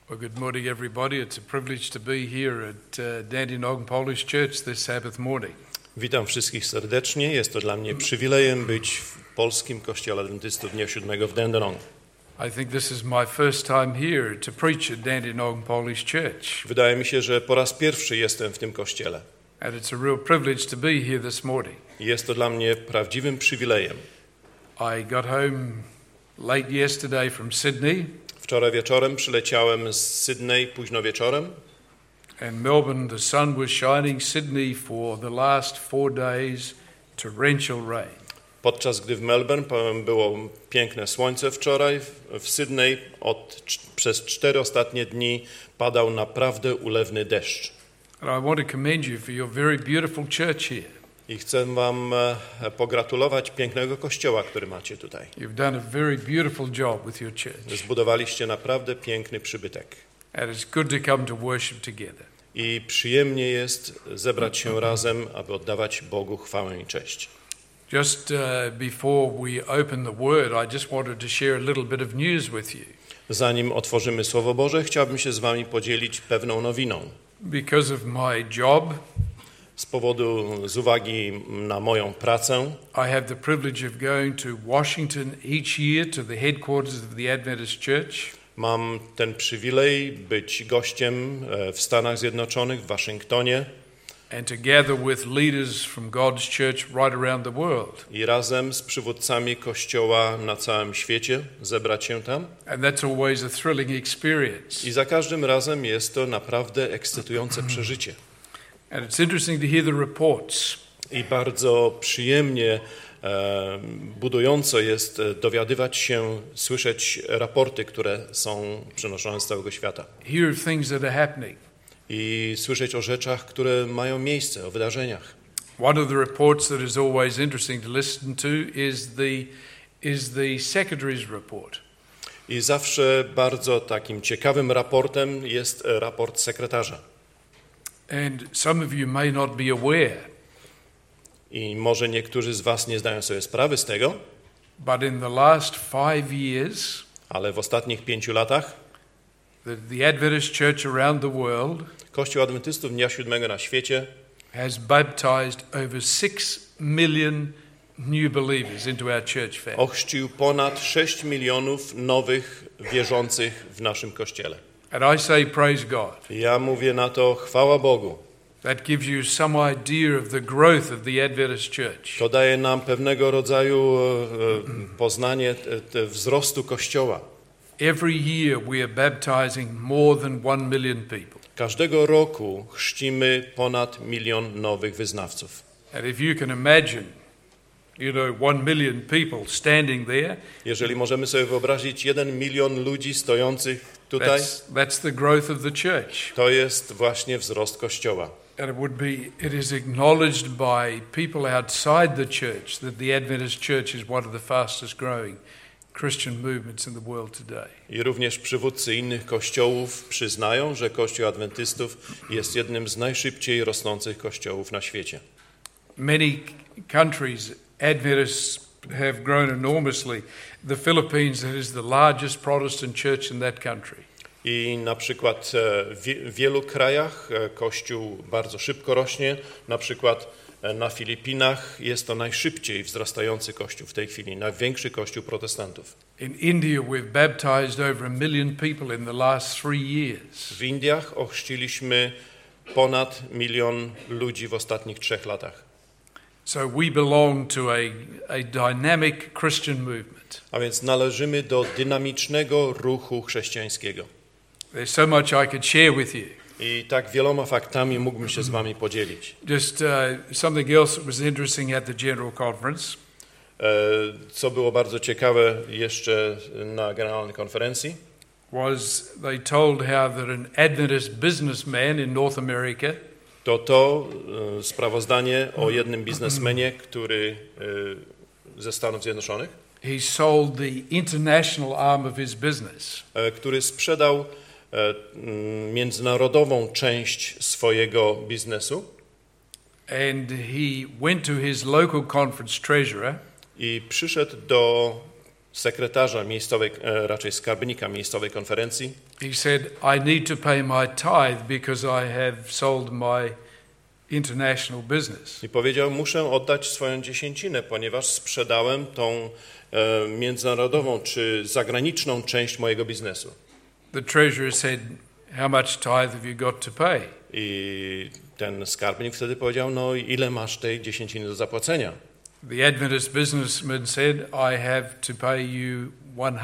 Well, good morning, everybody. It's a privilege to be here at Dandenong Polish Church this Sabbath morning. Witam wszystkich serdecznie. Jest to dla mnie przywilejem być w polskim Kościele Adwentystów Dnia Siódmego w Dandenong. I think this is my first time here to preach at Dandenong Polish Church. Wydaje mi się, że po raz pierwszy jestem w tym kościele. And it's a real privilege to be here this morning. Jest to dla mnie prawdziwym przywilejem. I got home late yesterday from Sydney. Wczoraj wieczorem przyleciałem z Sydney późno wieczorem. And Melbourne, the sun was shining. Sydney for the last 4 days, torrential rain. Podczas gdy w Melbourne było piękne słońce wczoraj, w Sydney przez 4 ostatnie dni padał naprawdę ulewny deszcz. And I want to commend you for your very beautiful church here. I chcę wam pogratulować pięknego kościoła, który macie tutaj. You've done a very beautiful job with your church. Zbudowaliście naprawdę piękny przybytek. And it's good to come to worship together. I przyjemnie jest zebrać się razem, aby oddawać Bogu chwałę i cześć. Just before we open the Word, I just wanted to share a little bit of news with you. Zanim otworzymy Słowo Boże, chciałbym się z wami podzielić pewną nowiną. Because of my job, Z uwagi na moją pracę, I have the privilege of going to Washington each year to the headquarters of the Adventist Church. mam ten przywilej być gościem w Stanach Zjednoczonych, w Waszyngtonie And to gather with leaders from God's church right around the world. i razem z przywódcami Kościoła na całym świecie zebrać się tam. And that's always a thrilling experience. I za każdym razem jest to naprawdę ekscytujące przeżycie. And it's interesting to hear the reports. I bardzo przyjemnie, budująco jest dowiadywać się, słyszeć raporty, które są przenoszone z całego świata. Hear of things that are happening. I słyszeć o rzeczach, które mają miejsce, o wydarzeniach. One of the reports that is always interesting to listen to is the secretary's report. I zawsze bardzo takim ciekawym raportem jest raport sekretarza. And some of you may not be aware, I może niektórzy z was nie zdają sobie sprawy z tego, but in the last 5 years, ale w ostatnich 5 latach the Adventist Church around the world Kościół Adwentystów Dnia Siódmego na świecie has baptized over 6 million new believers into our church family. ochrzcił ponad 6 milionów nowych wierzących w naszym Kościele. And I say praise God. Ja mówię na to chwała Bogu. That gives you some idea of the growth of the Adventist Church. To daje nam pewnego rodzaju poznanie wzrostu Kościoła. Every year we are baptizing more than 1 million people. Każdego roku chrzcimy ponad 1 milion nowych wyznawców. And if you can imagine, 1 million people standing there, Jeżeli możemy sobie wyobrazić 1 milion ludzi stojących tutaj, that's the growth of the church. to jest właśnie wzrost Kościoła. And it is acknowledged by people outside the church that the Adventist Church is one of the fastest growing Christian movements in the world today. I również przywódcy innych kościołów przyznają, że Kościół Adwentystów jest jednym z najszybciej rosnących kościołów na świecie. Many countries, Adventists have grown enormously. The Philippines, that is the largest Protestant church in that country. I na przykład w wielu krajach Kościół bardzo szybko rośnie. Na przykład na Filipinach jest to najszybciej wzrastający Kościół w tej chwili, największy Kościół protestantów. In India, we've baptized over 1 million people in the last 3 years. W Indiach ochrzciliśmy ponad 1 milion ludzi w ostatnich 3 latach. So we belong to a dynamic Christian movement. A więc należymy do dynamicznego ruchu chrześcijańskiego. There's so much I could share with you. I tak wieloma faktami mógłbym się z wami podzielić. Just something else that was interesting at the General Conference. Co było bardzo ciekawe jeszcze na generalnej konferencji, was they told how that an Adventist businessman in North America to sprawozdanie o jednym biznesmenie, który ze Stanów Zjednoczonych, he sold the international arm of his business. Który sprzedał międzynarodową część swojego biznesu. And he went to his local conference treasurer I przyszedł do sekretarza miejscowej, raczej skarbnika miejscowej konferencji. He said, I need to pay my tithe because I have sold my international business. I powiedział, muszę oddać swoją dziesięcinę, ponieważ sprzedałem tą międzynarodową czy zagraniczną część mojego biznesu. The treasurer said, how much tithe have you got to pay? I ten skarbnik wtedy powiedział, no ile masz tej dziesięciny do zapłacenia? The Adventist businessman said, I have to pay you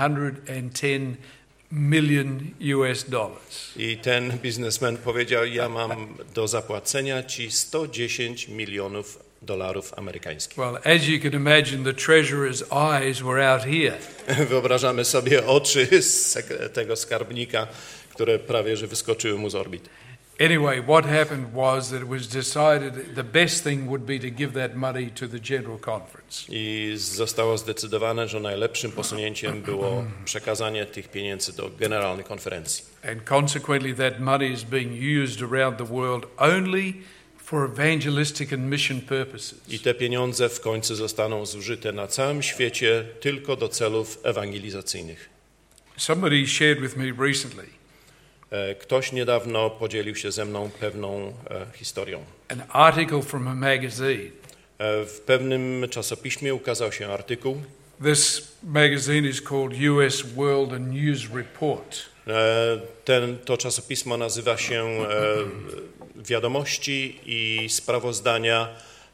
110 million US dollars. I ten biznesmen powiedział, ja mam do zapłacenia ci 110 milionów dolarów amerykańskich. Well, as you can imagine, the treasurer's eyes were out here. Wyobrażamy sobie oczy tego skarbnika, które prawie że wyskoczyły mu z orbit. Anyway, what happened was that it was decided the best thing would be to give that money to the General Conference. I zostało zdecydowane, że najlepszym posunięciem było przekazanie tych pieniędzy do Generalnej Konferencji. And consequently, that money is being used around the world only for evangelistic and mission purposes. I te pieniądze w końcu zostaną zużyte na całym świecie tylko do celów ewangelizacyjnych. Somebody shared with me recently Ktoś niedawno podzielił się ze mną pewną historią. an article from a magazine. W pewnym czasopiśmie ukazał się artykuł. This magazine is called US World and News Report. To czasopismo nazywa się Wiadomości i sprawozdania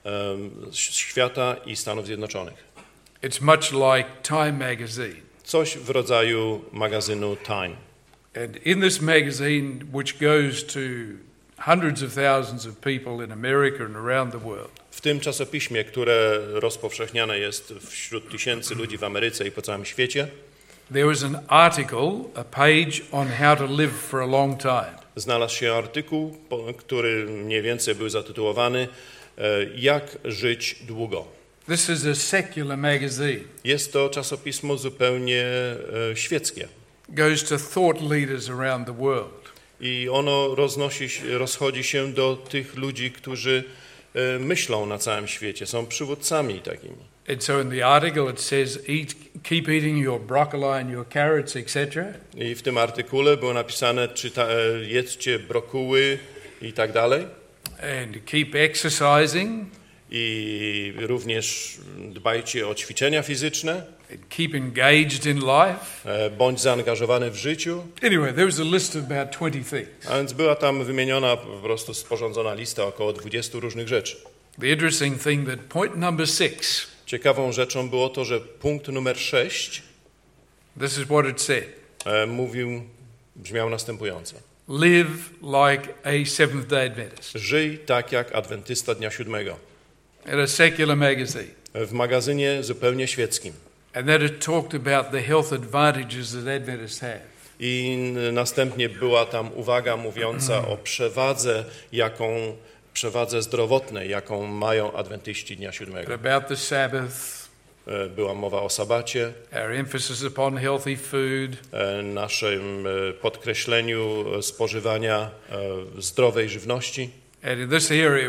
świata i Stanów Zjednoczonych. It's much like Time magazine. Coś w rodzaju magazynu Time. And in this magazine, which goes to hundreds of thousands of people in America and around the world, W tym czasopiśmie, które rozpowszechniane jest wśród tysięcy ludzi w Ameryce i po całym świecie, there was an article, a page on how to live for a long time. znalazł się artykuł, który mniej więcej był zatytułowany Jak żyć długo. This is a secular magazine. Jest to czasopismo zupełnie świeckie Goes to thought leaders around the world. i ono rozchodzi się do tych ludzi, którzy myślą na całym świecie, są przywódcami takimi. And so in the article it says, keep eating your broccoli and your carrots, etc. I w tym artykule było napisane, jedzcie brokuły i tak dalej. And keep exercising. I również dbajcie o ćwiczenia fizyczne. And keep engaged in life. Bądź zaangażowany w życiu. Anyway, there was a list of about 20 things. A więc była tam wymieniona, po prostu sporządzona lista około 20 różnych rzeczy. The interesting thing that point number 6, Ciekawą rzeczą było to, że punkt numer 6 this is what it said. brzmiał następująco. Live like a Seventh-day Adventist. Żyj tak jak adwentysta dnia siódmego. In a secular magazine. W magazynie zupełnie świeckim. And that it talked about the health advantages that Adventists have. I następnie była tam uwaga mówiąca o przewadze zdrowotnej, jaką mają adwentyści dnia siódmego. About the Sabbath. Była mowa o sabacie, Our emphasis upon healthy food. naszym podkreśleniu spożywania zdrowej żywności. And in this area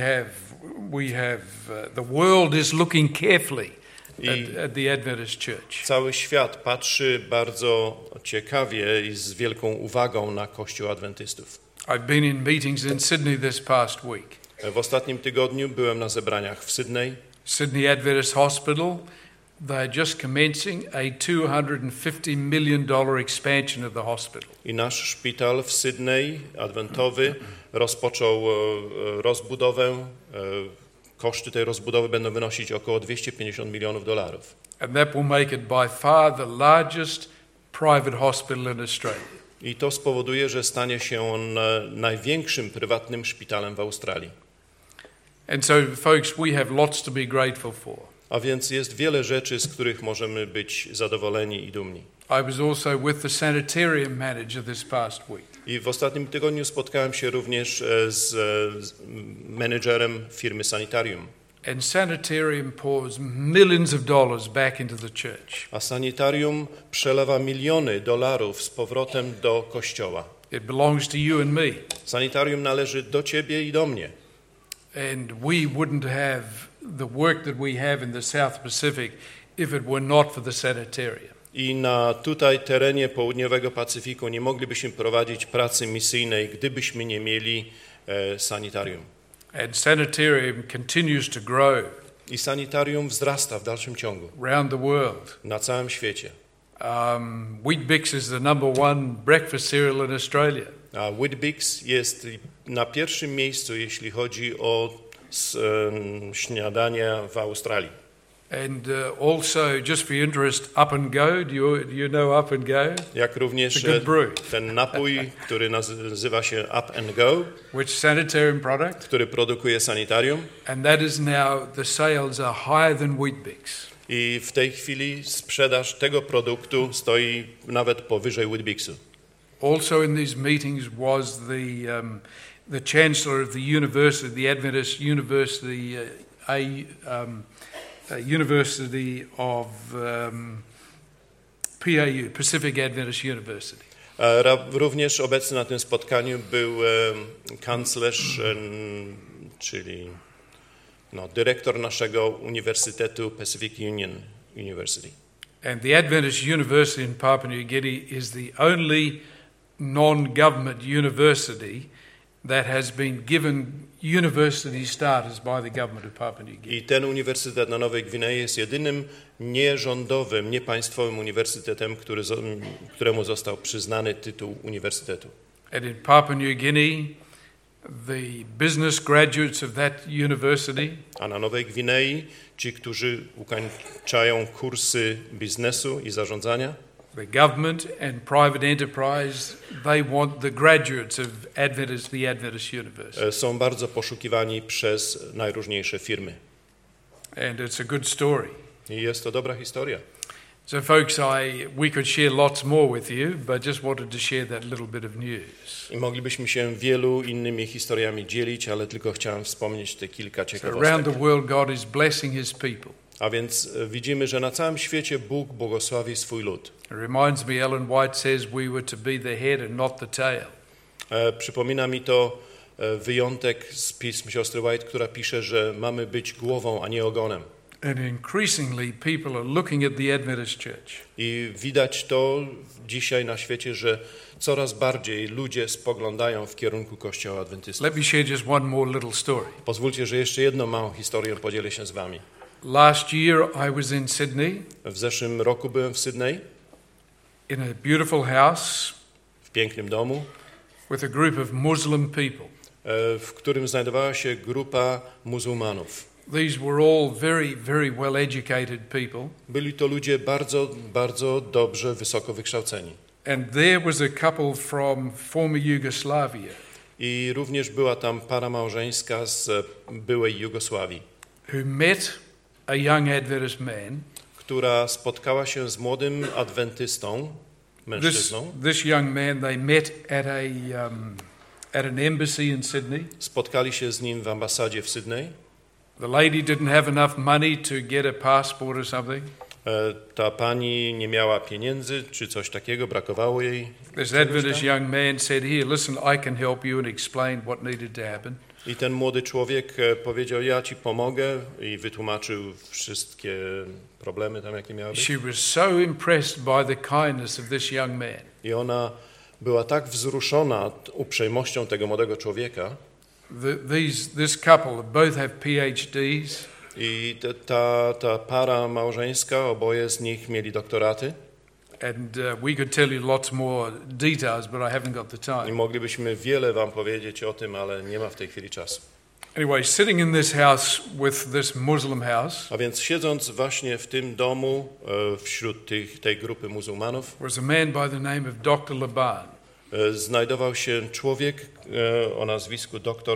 the world is looking carefully at the Adventist Church. Cały świat patrzy bardzo ciekawie i z wielką uwagą na Kościół Adwentystów. I've been in meetings in Sydney this past week. W ostatnim tygodniu byłem na zebraniach w Sydney. Sydney Adventist Hospital, they're just commencing a $250 million expansion of the hospital. I nasz szpital w Sydney, adwentowy, rozpoczął rozbudowę. Koszty tej rozbudowy będą wynosić około $250 milionów. And that will make it by far the largest private hospital in Australia. I to spowoduje, że stanie się on największym prywatnym szpitalem w Australii. And so, folks, we have lots to be grateful for. A więc jest wiele rzeczy, z których możemy być zadowoleni i dumni. I was also with the sanitarium manager this past week. I w ostatnim tygodniu spotkałem się również z menedżerem firmy Sanitarium. And sanitarium pours millions of dollars back into the church. A Sanitarium przelewa miliony dolarów z powrotem do kościoła. It belongs to you and me. Sanitarium należy do ciebie i do mnie. And we wouldn't have the work that we have in the South Pacific if it were not for the sanitarium. I na tutaj terenie południowego Pacyfiku nie moglibyśmy prowadzić pracy misyjnej, gdybyśmy nie mieli sanitarium. And sanitarium continues to grow I sanitarium wzrasta w dalszym ciągu around the world. na całym świecie. Weet-Bix is the number one breakfast cereal in Australia. A Weet-Bix jest na pierwszym miejscu, jeśli chodzi o śniadania w Australii. And also, just for your interest, Up and Go. Do you know Up and Go? Jak również It's a good brew. ten napój, który nazywa się Up and Go, Which sanitarium product? który produkuje sanitarium. And that is now, the sales are higher than Weet-Bix. I w tej chwili sprzedaż tego produktu stoi nawet powyżej Weet-Bixu. Also in these meetings was the chancellor of the university, the Adventist University, University of PAU, Pacific Adventist University. Również obecny na tym spotkaniu był kanclerz, czyli dyrektor naszego uniwersytetu Pacific Union University. And the Adventist University in Papua New Guinea is the only non-government university that has been given university status by the government of Papua New Guinea. I ten uniwersytet na Nowej Gwinei jest jedynym nierządowym, niepaństwowym uniwersytetem, któremu został przyznany tytuł uniwersytetu. And in Papua New Guinea, the business graduates of that university, a na Nowej Gwinei ci, którzy ukończają kursy biznesu i zarządzania, the government and private enterprise, they want the graduates of the Adventist University. Są bardzo poszukiwani przez najróżniejsze firmy. And it's a good story. I jest to dobra historia. So folks, we could share lots more with you, but just wanted to share that little bit of news. I moglibyśmy się wielu innymi historiami dzielić, ale tylko chciałem wspomnieć te kilka ciekawostek. So around the world God is blessing his people. A więc widzimy, że na całym świecie Bóg błogosławi swój lud. It reminds me, Ellen White says we were to be the head and not the tail. Przypomina mi to wyjątek z pism siostry White, która pisze, że mamy być głową, a nie ogonem. And increasingly people are looking at the Adventist Church. I widać to dzisiaj na świecie, że coraz bardziej ludzie spoglądają w kierunku Kościoła Adwentystów. Let me share just one more little story. Pozwólcie, że jeszcze jedną małą historię podzielę się z wami. Last year I was in Sydney. W zeszłym roku byłem w Sydney. In a beautiful house. W pięknym domu. With a group of Muslim people. W którym znajdowała się grupa muzułmanów. These were all very, very well educated people. Byli to ludzie bardzo, bardzo dobrze, wysoko wykształceni. And there was a couple from former Yugoslavia. I również była tam para małżeńska z byłej Jugosławii. Who met a young Adventist man. Która spotkała się z młodym adwentystą, mężczyzną. This young man, they met at an embassy in Sydney. Spotkali się z nim w ambasadzie w Sydney. The lady didn't have enough money to get a passport or something. Ta pani nie miała pieniędzy, czy coś takiego, brakowało jej. This Adventist young man said, "Here, listen, I can help you," and explained what needed to happen. I ten młody człowiek powiedział, ja ci pomogę, i wytłumaczył wszystkie problemy tam, jakie miały być. She was so impressed by the kindness of this young man. I ona była tak wzruszona uprzejmością tego młodego człowieka. This couple both have PhDs. I ta para małżeńska, oboje z nich mieli doktoraty. And we could tell you lots more details, but I haven't got the time. I moglibyśmy wiele wam powiedzieć o tym, ale nie ma w tej chwili czasu. Anyway, sitting in this house with this Muslim house. A więc siedząc właśnie w tym domu wśród tej grupy muzułmanów, was a man by the name of Dr. Laban. Znajdował się człowiek o nazwisku dr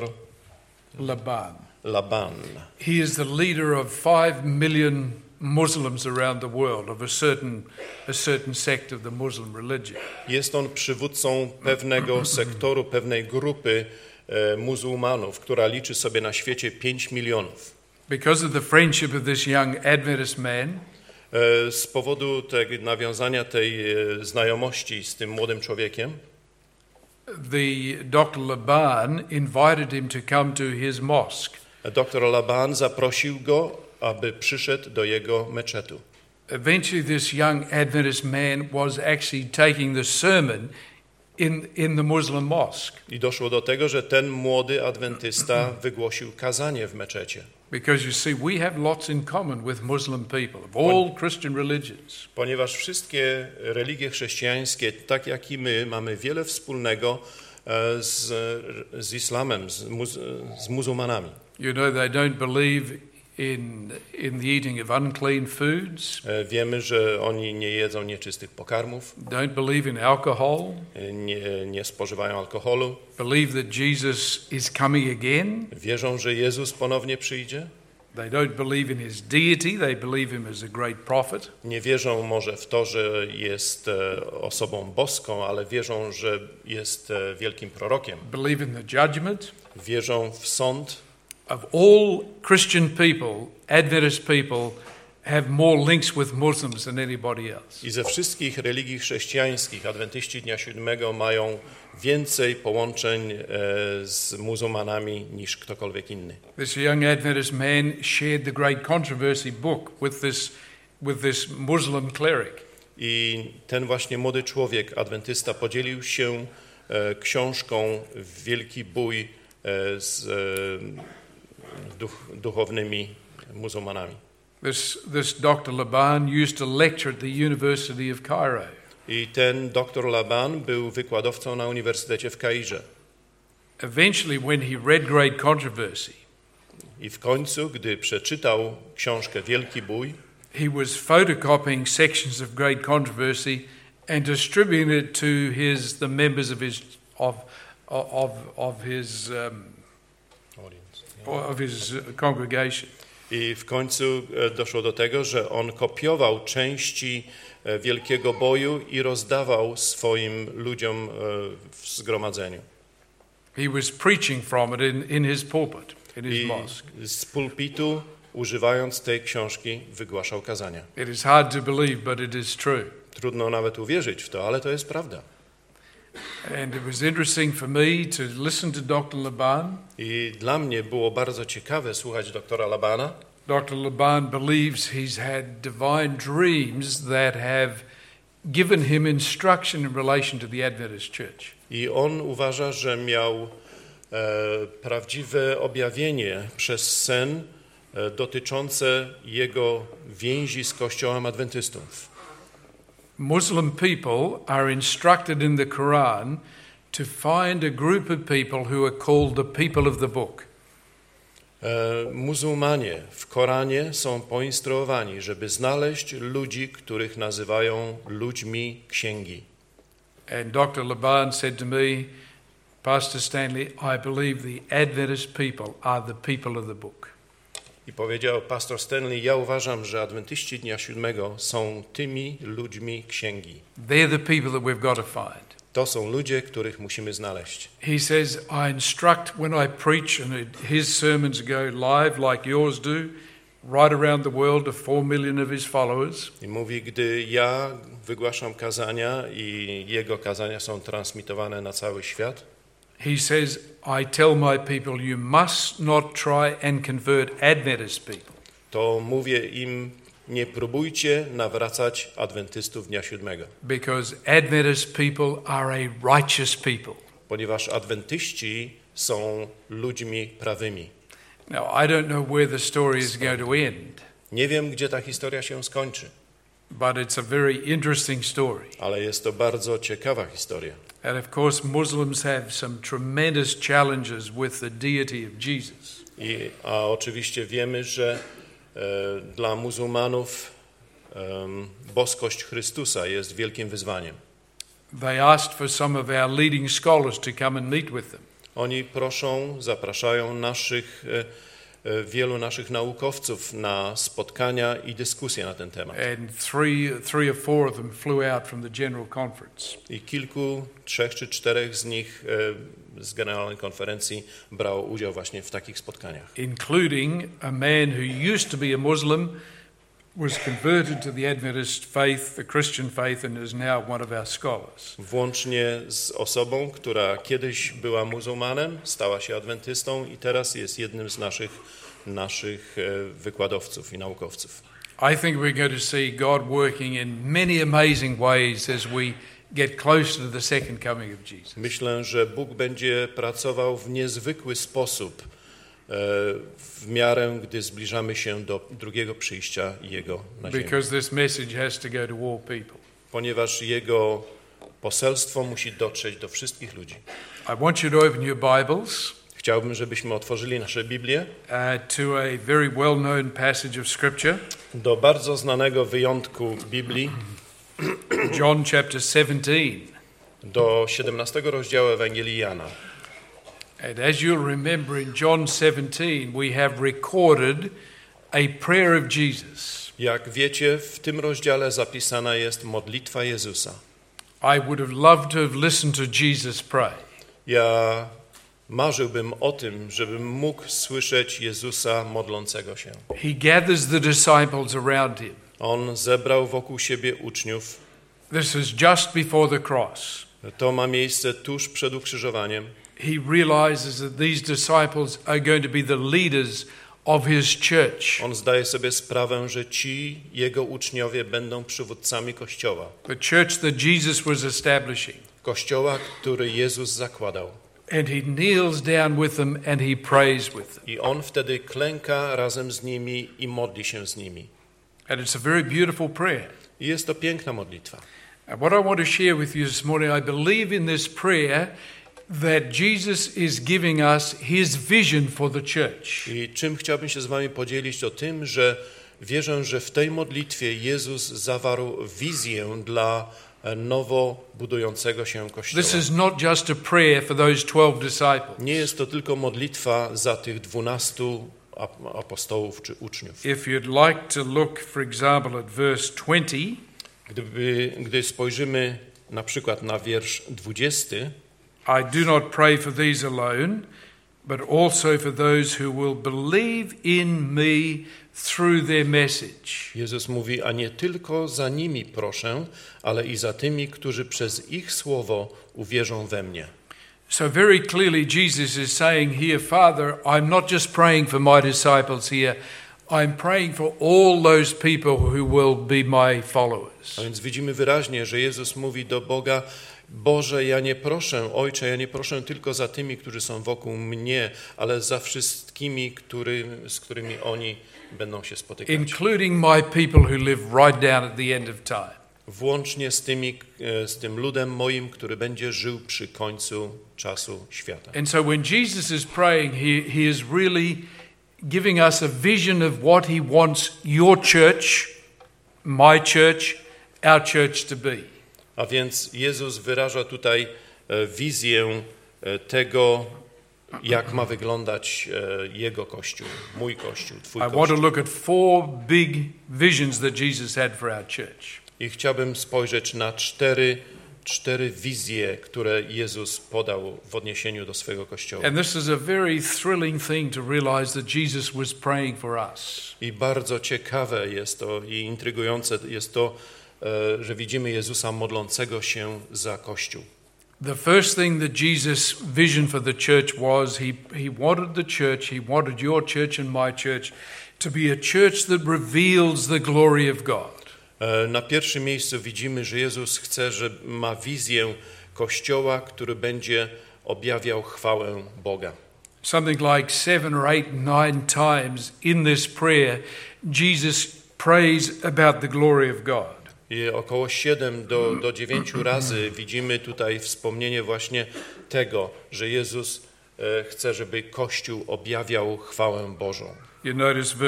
Laban. He is the leader of 5 million Muslims around the world, of a certain sect of the Muslim religion. Jest on przywódcą pewnego sektoru, pewnej grupy muzułmanów, która liczy sobie na świecie 5 milionów. Because of the friendship of this young Adventist man, z powodu tego nawiązania tej znajomości z tym młodym człowiekiem, the Dr. Laban invited him to come to his mosque. Dr. Laban zaprosił go, aby przyszedł do jego meczetu. eventually this young Adventist man was actually taking the sermon in the Muslim mosque. I doszło do tego, że ten młody adwentysta wygłosił kazanie w meczecie. Because you see, we have lots in common with Muslim people of all Christian religions. Ponieważ wszystkie religie chrześcijańskie, tak jak i my, mamy wiele wspólnego z islamem, z muzułmanami. You know, they don't believe in the eating of unclean foods. Wiemy, że oni nie jedzą nieczystych pokarmów, Don't believe in alcohol. nie spożywają alkoholu, Believe that Jesus is coming again. wierzą, że Jezus ponownie przyjdzie. They don't believe in his deity. They believe him as a great prophet. Nie wierzą może w to, że jest osobą boską, ale wierzą, że jest wielkim prorokiem. Believe in the judgment. Wierzą w sąd. Of all Christian people, Adventist people have more links with Muslims than anybody else. I ze wszystkich religii chrześcijańskich adwentyści Dnia Siódmego mają więcej połączeń z muzułmanami niż ktokolwiek inny. This young Adventist man shared the great controversy book with this Muslim cleric. I ten właśnie młody człowiek, adwentysta, podzielił się książką Wielki Bój z duchownymi muzułmanami. This Dr. Laban used to lecture at the University of Cairo. I ten dr Laban był wykładowcą na Uniwersytecie w Kairze. Eventually, when he read Great Controversy, I w końcu, gdy przeczytał książkę Wielki Bój, he was photocopying sections of Great Controversy and distributing it to the members of his congregation. I w końcu doszło do tego, że on kopiował części Wielkiego Boju i rozdawał swoim ludziom w zgromadzeniu. He was preaching from it in his pulpit, in his I mosque. z pulpitu, używając tej książki, wygłaszał kazania. It is hard to believe, but it is true. Trudno nawet uwierzyć w to, ale to jest prawda. And it was interesting for me to listen to Dr. Laban. I dla mnie było bardzo ciekawe słuchać doktora Labana. Dr. Laban believes he's had divine dreams that have given him instruction in relation to the Adventist Church. I on uważa, że miał prawdziwe objawienie przez sen dotyczące jego więzi z Kościołem Adwentystów. Muslim people are instructed in the Quran to find a group of people who are called the people of the book. Muzułmanie w Koranie są poinstruowani, żeby znaleźć ludzi, których nazywają ludźmi księgi. And Dr. Laban said to me, Pastor Stanley, I believe the Adventist people are the people of the book. I powiedział pastor Stanley, ja uważam, że adwentyści Dnia Siódmego są tymi ludźmi księgi. They're the people that we've got to find. To są ludzie, których musimy znaleźć. He says, I instruct when I preach, and his sermons go live like yours do, right around the world to 4 million of his followers. I mówi, gdy ja wygłaszam kazania i jego kazania są transmitowane na cały świat, he says, I tell my people, you must not try and convert Adventist people. to mówię im, nie próbujcie nawracać adwentystów Dnia Siódmego. Because Adventist people are a righteous people. Ponieważ adwentyści są ludźmi prawymi. Now, I don't know where the story is going to end, Nie wiem, gdzie ta historia się skończy, but it's a very interesting story. ale jest to bardzo ciekawa historia. And of course, Muslims have some tremendous challenges with the deity of Jesus. A oczywiście wiemy, że dla muzułmanów boskość Chrystusa jest wielkim wyzwaniem. They asked for some of our leading scholars to come and meet with them. Oni zapraszają wielu naszych naukowców na spotkania i dyskusje na ten temat. And three or four of them flew out from the General Conference. I trzech czy czterech z nich z Generalnej Konferencji brało udział właśnie w takich spotkaniach. Including a man who used to be a Muslim, was converted to the Adventist faith, the Christian faith, and is now one of our scholars. Włącznie z osobą, która kiedyś była muzułmanem, stała się adwentystą i teraz jest jednym z naszych wykładowców i naukowców. I think we're going to see God working in many amazing ways as we get closer to the second coming of Jesus. Myślę, że Bóg będzie pracował w niezwykły sposób w miarę, gdy zbliżamy się do drugiego przyjścia Jego na ziemię. Because this message has to go to all people. Ponieważ Jego poselstwo musi dotrzeć do wszystkich ludzi. I want you to open your Bibles Chciałbym, żebyśmy otworzyli nasze Biblię to a very well-known passage of Scripture, do bardzo znanego wyjątku Biblii, John chapter 17. do 17 rozdziału Ewangelii Jana. And as you'll remember, in John 17 we have recorded a prayer of Jesus. Jak wiecie, w tym rozdziale zapisana jest modlitwa Jezusa. I would have loved to have listened to Jesus pray. Ja marzyłbym o tym, żebym mógł słyszeć Jezusa modlącego się. He gathers the disciples around him. On zebrał wokół siebie uczniów. This is just before the cross. To ma miejsce tuż przed ukrzyżowaniem. He realizes that these disciples are going to be the leaders of his church. On zdaje sobie sprawę, że ci jego uczniowie będą przywódcami Kościoła. The church that Jesus was establishing. Kościoła, który Jezus zakładał. And he kneels down with them and he prays with them. I on wtedy klęka razem z nimi i modli się z nimi. And it's a very beautiful prayer. I jest to piękna modlitwa. And what I want to share with you this morning, I believe in this prayer that Jesus is giving us his vision for the church. I czym chciałbym się z wami podzielić, to tym, że wierzę, że w tej modlitwie Jezus zawarł wizję dla nowo budującego się Kościoła. This is not just a prayer for those 12 disciples. Nie jest to tylko modlitwa za tych 12 apostołów czy uczniów. If you'd like to look, for example, at verse 20, Gdy spojrzymy na przykład na wiersz 20, I do not pray for these alone, but also for those who will believe in me through their message. Jezus mówi, a nie tylko za nimi proszę, ale i za tymi, którzy przez ich słowo uwierzą we mnie. So very clearly Jesus is saying here, Father, I'm not just praying for my disciples here, I'm praying for all those people who will be my followers. A więc widzimy wyraźnie, że Jezus mówi do Boga, Boże, ja nie proszę, Ojcze, ja nie proszę tylko za tymi, którzy są wokół mnie, ale za wszystkimi, z którymi oni będą się spotykać. Including my people who live right down at the end of time. Włącznie z tym ludem moim, który będzie żył przy końcu czasu świata. And so when Jesus is praying, he is really giving us a vision of what he wants your church, my church, our church to be. A więc Jezus wyraża tutaj wizję tego, jak ma wyglądać Jego Kościół, mój Kościół, Twój I want Kościół. to look at 4 big visions that Jesus had for our church. I chciałbym spojrzeć na cztery wizje, które Jezus podał w odniesieniu do swego Kościoła. And this is a very thrilling thing to realize that Jesus was praying for us. I bardzo ciekawe jest to i intrygujące jest to, że widzimy Jezusa modlącego się za Kościół. The first thing that Jesus' vision for the church was, he wanted the church, he wanted your church and my church to be a church that reveals the glory of God. Na pierwszym miejscu widzimy, że Jezus chce, że ma wizję Kościoła, który będzie objawiał chwałę Boga. Something like 7 or 8, 9 times in this prayer, Jesus prays about the glory of God. I około 7 do 9 razy widzimy tutaj wspomnienie właśnie tego, że Jezus chce, żeby Kościół objawiał chwałę Bożą. You notice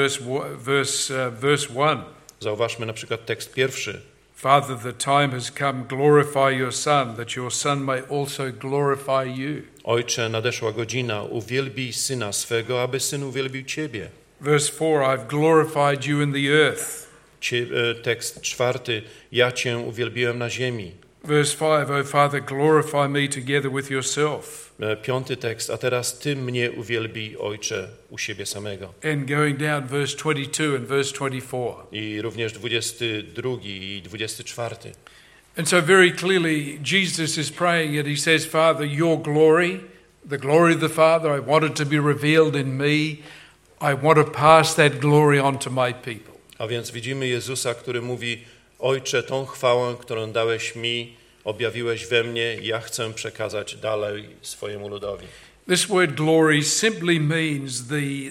verse 1. Zauważmy na przykład tekst pierwszy. Father, the time has come, glorify your Son, that your Son may also glorify you. Ojcze, nadeszła godzina, uwielbij Syna swego, aby Syn uwielbił Ciebie. Verse 4, I've glorified you in the earth. Tekst czwarty, ja Cię uwielbiłem na ziemi. Verse 5, O Father, glorify me together with yourself. Piąty tekst, a teraz Ty mnie uwielbij, Ojcze, u siebie samego. And going down, verse 22 and verse 24. I również 22 i 24. And so very clearly Jesus is praying and he says, Father, your glory, the glory of the Father, I want it to be revealed in me. I want to pass that glory on to my people. A więc widzimy Jezusa, który mówi: Ojcze, tą chwałę, którą dałeś mi, objawiłeś we mnie, ja chcę przekazać dalej swojemu ludowi. This word glory simply means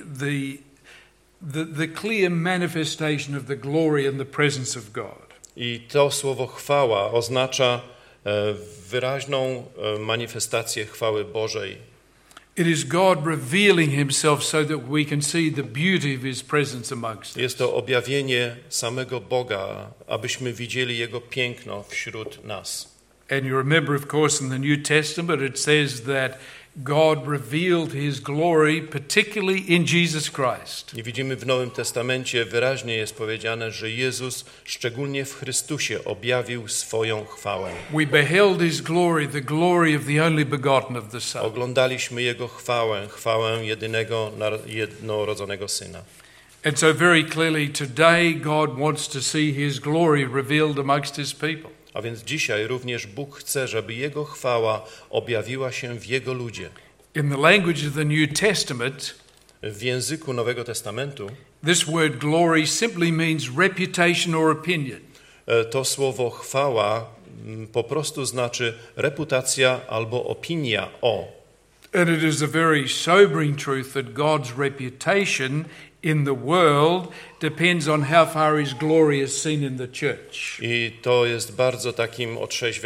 the clear manifestation of the glory and the presence of God. I to słowo chwała oznacza wyraźną manifestację chwały Bożej. It is God revealing himself so that we can see the beauty of his presence amongst us. Jest to objawienie samego Boga, abyśmy widzieli Jego piękno wśród nas. And you remember, of course, in the New Testament it says that God revealed his glory particularly in Jesus Christ. I widzimy w Nowym Testamencie wyraźnie jest powiedziane, że Jezus szczególnie w Chrystusie objawił swoją chwałę. We beheld his glory, the glory of the only begotten of the Son. Oglądaliśmy Jego chwałę, chwałę jedynego jednorodzonego Syna. And so very clearly today God wants to see his glory revealed amongst his people. A więc dzisiaj również Bóg chce, żeby Jego chwała objawiła się w Jego ludzie. In the language of the New Testament, W języku Nowego Testamentu this word glory simply means reputation or opinion. to słowo chwała po prostu znaczy reputacja albo opinia o. And it is a very sobering truth that God's reputation in the world depends on how far his glory is seen in the church. I to jest bardzo takim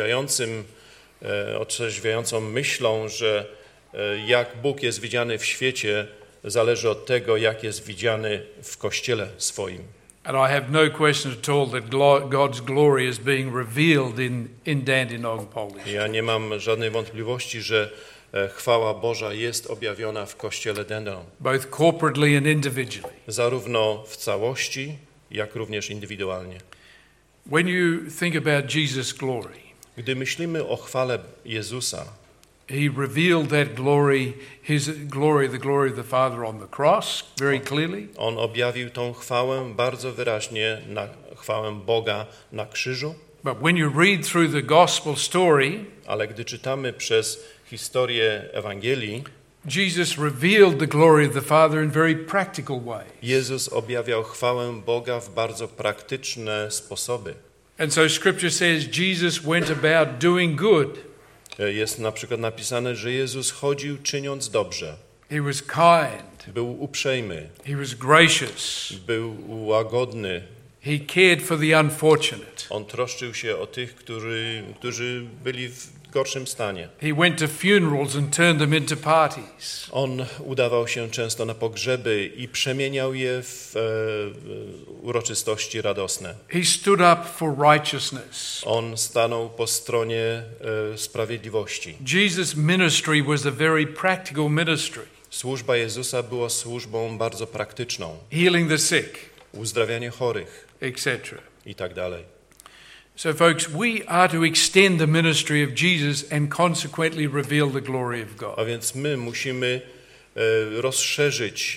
otrzeźwiającą myślą, że jak Bóg jest widziany w świecie, zależy od tego, jak jest widziany w Kościele swoim. And I have no question at all that God's glory is being revealed in Dandenong, Polish. Ja nie mam żadnej wątpliwości, że chwała Boża jest objawiona w Kościele Dandenong. Both corporately and individually. Zarówno w całości, jak również indywidualnie. When you think about Jesus' glory, Gdy myślimy o chwale Jezusa, he revealed that glory, his glory, the glory of the Father on the cross, very clearly. On objawił tą chwałę bardzo wyraźnie, chwałę Boga na krzyżu. But when you read through the gospel story, Ale gdy czytamy przez historię Ewangelii, Jesus revealed the glory of the Father in very practical ways. Jezus objawiał chwałę Boga w bardzo praktyczne sposoby. And so Scripture says Jesus went about doing good. Jest na przykład napisane, że Jezus chodził czyniąc dobrze. He was kind. Był uprzejmy, He was gracious. był łagodny. He cared for the unfortunate. On troszczył się o tych, którzy byli w gorszym stanie. He went to funerals and turned them into parties. On udawał się często na pogrzeby i przemieniał je w uroczystości radosne. He stood up for righteousness. On stanął po stronie sprawiedliwości. Jesus' ministry was a very practical ministry. Służba Jezusa była służbą bardzo praktyczną. Healing the sick, Uzdrawianie chorych etc. i tak dalej. So folks, we are to extend the ministry of Jesus and consequently reveal the glory of God. A więc my musimy rozszerzyć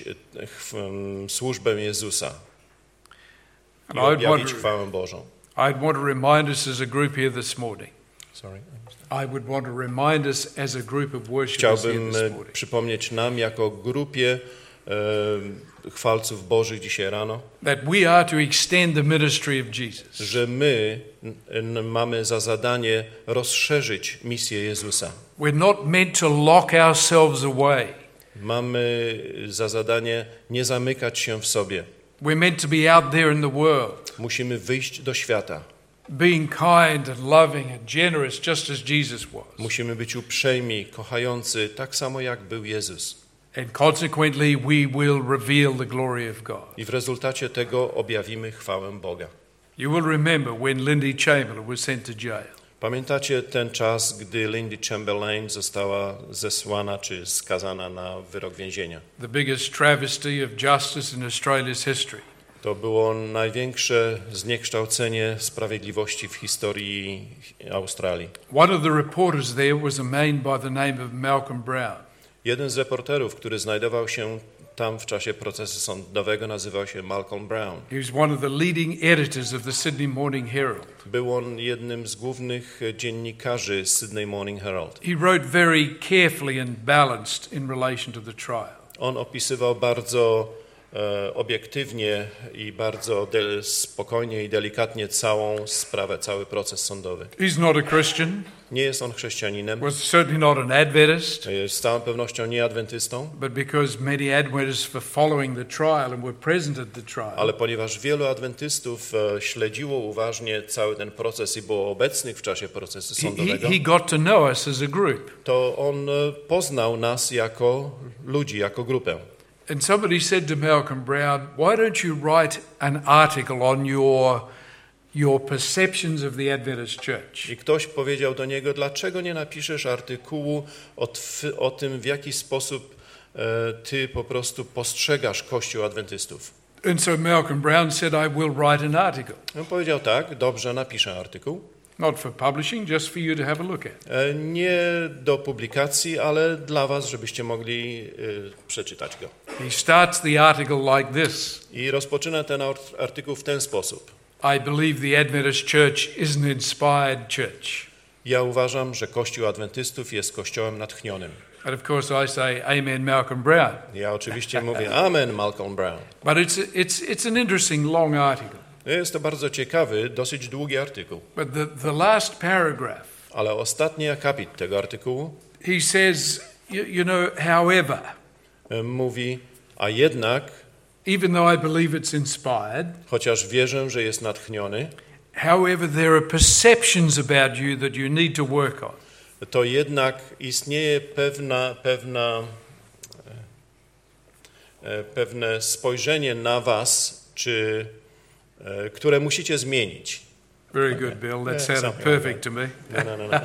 służbę Jezusa i objawić chwałę Bożą. I'd want to remind us as a group here this morning. Sorry. I would want to remind us as a group of worshipers here Chciałbym this morning przypomnieć nam jako grupie chwalców Bożych dzisiaj rano, that we are to extend the ministry of Jesus. że my mamy za zadanie rozszerzyć misję Jezusa. We're not meant to lock ourselves away. Mamy za zadanie nie zamykać się w sobie. We're meant to be out there in the world, Musimy wyjść do świata. being kind and loving and generous just as Jesus was. Musimy być uprzejmi, kochający, tak samo jak był Jezus. And consequently we will reveal the glory of God. I w rezultacie tego objawimy chwałę Boga. You will remember when Lindy Chamberlain was sent to jail. Pamiętacie ten czas, gdy Lindy Chamberlain została zesłana czy skazana na wyrok więzienia? The biggest travesty of justice in Australia's history. To było największe zniekształcenie sprawiedliwości w historii Australii. One of the reporters there was a man by the name of Malcolm Brown. Jeden z reporterów, który znajdował się tam w czasie procesu sądowego, nazywał się Malcolm Brown. He was one of the leading editors of the Sydney Morning Herald. Był on jednym z głównych dziennikarzy Sydney Morning Herald. He wrote very carefully and balanced in relation to the trial. On opisywał bardzo obiektywnie i bardzo spokojnie i delikatnie całą sprawę, cały proces sądowy. He's not a Christian, Nie jest on chrześcijaninem, was certainly not an Adventist, jest z całą pewnością nie adwentystą, but because many Adventists were following the trial and were present at the trial, ale ponieważ wielu adwentystów śledziło uważnie cały ten proces i było obecnych w czasie procesu sądowego, he got to know us as a group. to on poznał nas jako ludzi, jako grupę. And somebody said to Malcolm Brown, why don't you write an article on your perceptions of the Adventist Church? I ktoś powiedział do niego, dlaczego nie napiszesz artykułu o tym, w jaki sposób ty po prostu postrzegasz Kościół adwentystów. And so Malcolm Brown said, I will write an article. On powiedział tak, dobrze, napiszę artykuł. Not for publishing, just for you to have a look at. Nie do publikacji, ale dla was, żebyście mogli przeczytać go. He starts the article like this. I rozpoczyna ten artykuł w ten sposób. I believe the Adventist Church is an inspired church. Ja uważam, że Kościół adwentystów jest kościołem natchnionym. And of course I say, Amen, Malcolm Brown. Ja oczywiście mówię, amen, Malcolm Brown. But it's an interesting long article. Jest to bardzo ciekawy, dosyć długi artykuł. But the last paragraph, Ale ostatni akapit tego artykułu he says, you know, however, mówi, a jednak, even though I believe it's inspired, chociaż wierzę, że jest natchniony, however, there are perceptions about you that you need to work on. to jednak istnieje pewne spojrzenie na was, które musicie zmienić. Very good, Bill. That sounded Something perfect to me. No.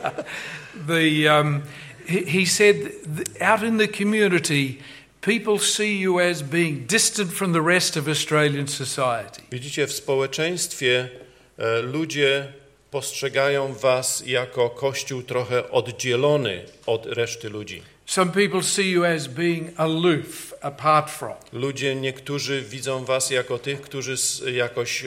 He said, out in the community, people see you as being distant from the rest of Australian society. Widzicie, w społeczeństwie ludzie postrzegają was jako Kościół trochę oddzielony od reszty ludzi. Some people see you as being aloof, apart from. Ludzie, niektórzy widzą was jako tych, którzy jakoś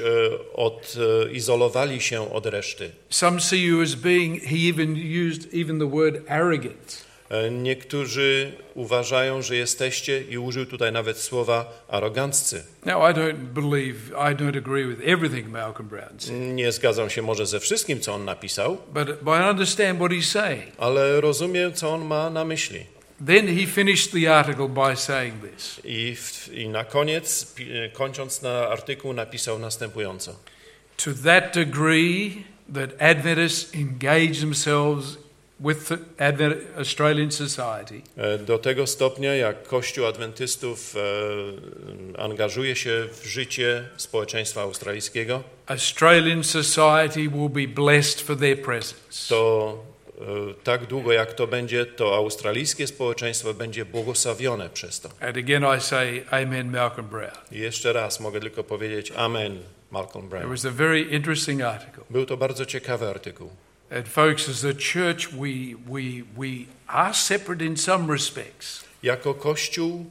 izolowali się od reszty. Some see you as being, he even used the word arrogant. Niektórzy uważają, że jesteście, i użył tutaj nawet słowa aroganccy. Now, I don't agree with everything Malcolm Brown said. Nie zgadzam się może ze wszystkim, co on napisał, But I understand what he's saying. ale rozumiem, co on ma na myśli. Then he finished the article by saying this. I na koniec, kończąc na artykuł, napisał następująco. To that degree that Adventists engage themselves with the Australian society, Do tego stopnia, jak Kościół adwentystów angażuje się w życie społeczeństwa australijskiego, Australian society will be blessed for their presence. to tak długo jak to będzie, to australijskie społeczeństwo będzie błogosławione przez to. And again I say, Amen, Malcolm Brown. I jeszcze raz mogę tylko powiedzieć amen, Malcolm It Brown. was a very interesting article. Był to bardzo ciekawy artykuł. And folks, as a church, we are separate in some respects. Jako Kościół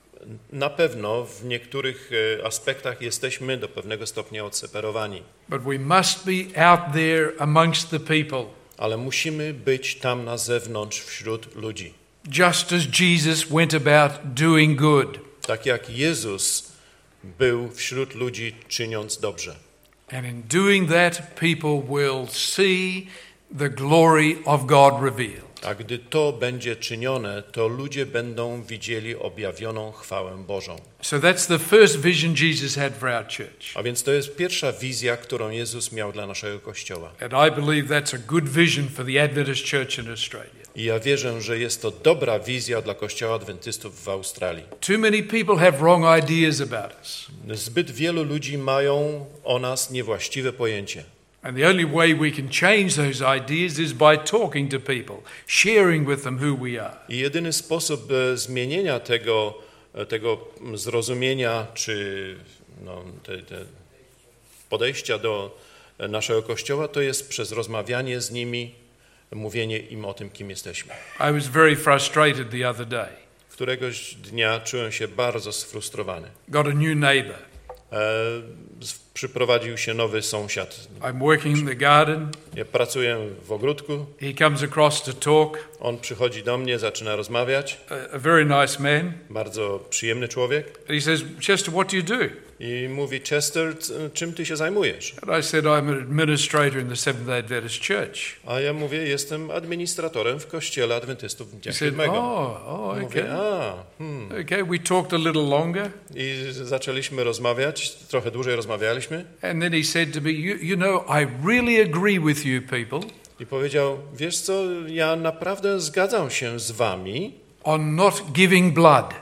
na pewno w niektórych aspektach jesteśmy do pewnego stopnia odseparowani, But we must be out there amongst the people, ale musimy być tam na zewnątrz wśród ludzi. just as Jesus went about doing good. Tak jak Jezus był wśród ludzi, czyniąc dobrze. And in doing that, people will see the glory of God revealed. A gdy to będzie czynione, to ludzie będą widzieli objawioną chwałę Bożą. So that's the first vision Jesus had for our church. A więc to jest pierwsza wizja, którą Jezus miał dla naszego Kościoła. And I believe that's a good vision for the Adventist Church in Australia. I ja wierzę, że jest to dobra wizja dla Kościoła adwentystów w Australii. Too many people have wrong ideas about us. Zbyt wielu ludzi mają o nas niewłaściwe pojęcie. And the only way we can change those ideas is by talking to people, sharing with them who we are. I jedyny sposób zmienienia tego zrozumienia czy podejścia do naszego Kościoła to jest przez rozmawianie z nimi, mówienie im o tym, kim jesteśmy. I was very frustrated the other day. Któregoś dnia czułem się bardzo sfrustrowany. Got a new neighbor. przyprowadził się nowy sąsiad. I'm working in the garden. Ja pracuję w ogródku. He comes across to talk. On przychodzi do mnie, zaczyna rozmawiać. A very nice man. Bardzo przyjemny człowiek. And he says, Chester, what do you do? I mówi, Chester, czym ty się zajmujesz? And I said, I'm an administrator in the Seventh-day Adventist Church. A ja mówię, jestem administratorem w Kościele Adwentystów Dnia He said, Siódmego. okay. Mówię, Okay, we talked a little longer. I zaczęliśmy rozmawiać, trochę dłużej rozmawialiśmy. And then he said to me, you know, I really agree with you people I powiedział, wiesz co, ja naprawdę zgadzam się z wami on not giving blood.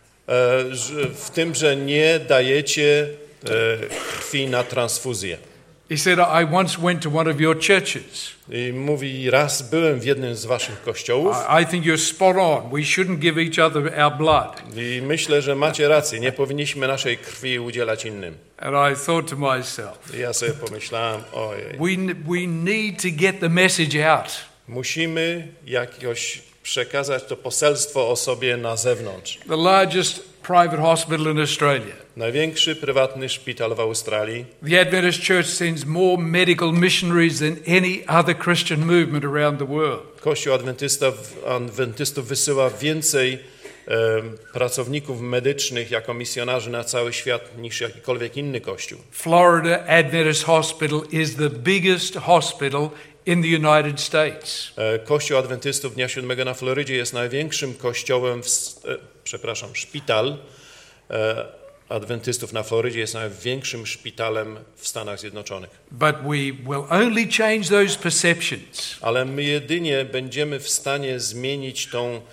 w tym, że nie dajecie krwi na transfuzję. He said, I once went to one of your churches. I mówi, raz byłem w jednym z waszych kościołów I think you're spot on. We shouldn't give each other our blood. i myślę, że macie rację, nie powinniśmy naszej krwi udzielać innym. And I thought to myself, I ja sobie pomyślałem, ojej, we need to get the message out. musimy jakoś przekazać to poselstwo o sobie na zewnątrz. The largest private hospital in Australia. Największy prywatny szpital w Australii. The Adventist Church sends more medical missionaries than any other Christian movement around the world. Kościół adwentystów wysyła więcej pracowników medycznych jako misjonarzy na cały świat niż jakikolwiek inny kościół. Florida Adventist Hospital is the biggest hospital in the United States. Kościół Adwentystów Dnia Siódmego na Florydzie jest największym kościołem, szpital Adwentystów na Florydzie jest największym szpitalem w Stanach Zjednoczonych. But we will only change those perceptions Ale my jedynie będziemy w stanie zmienić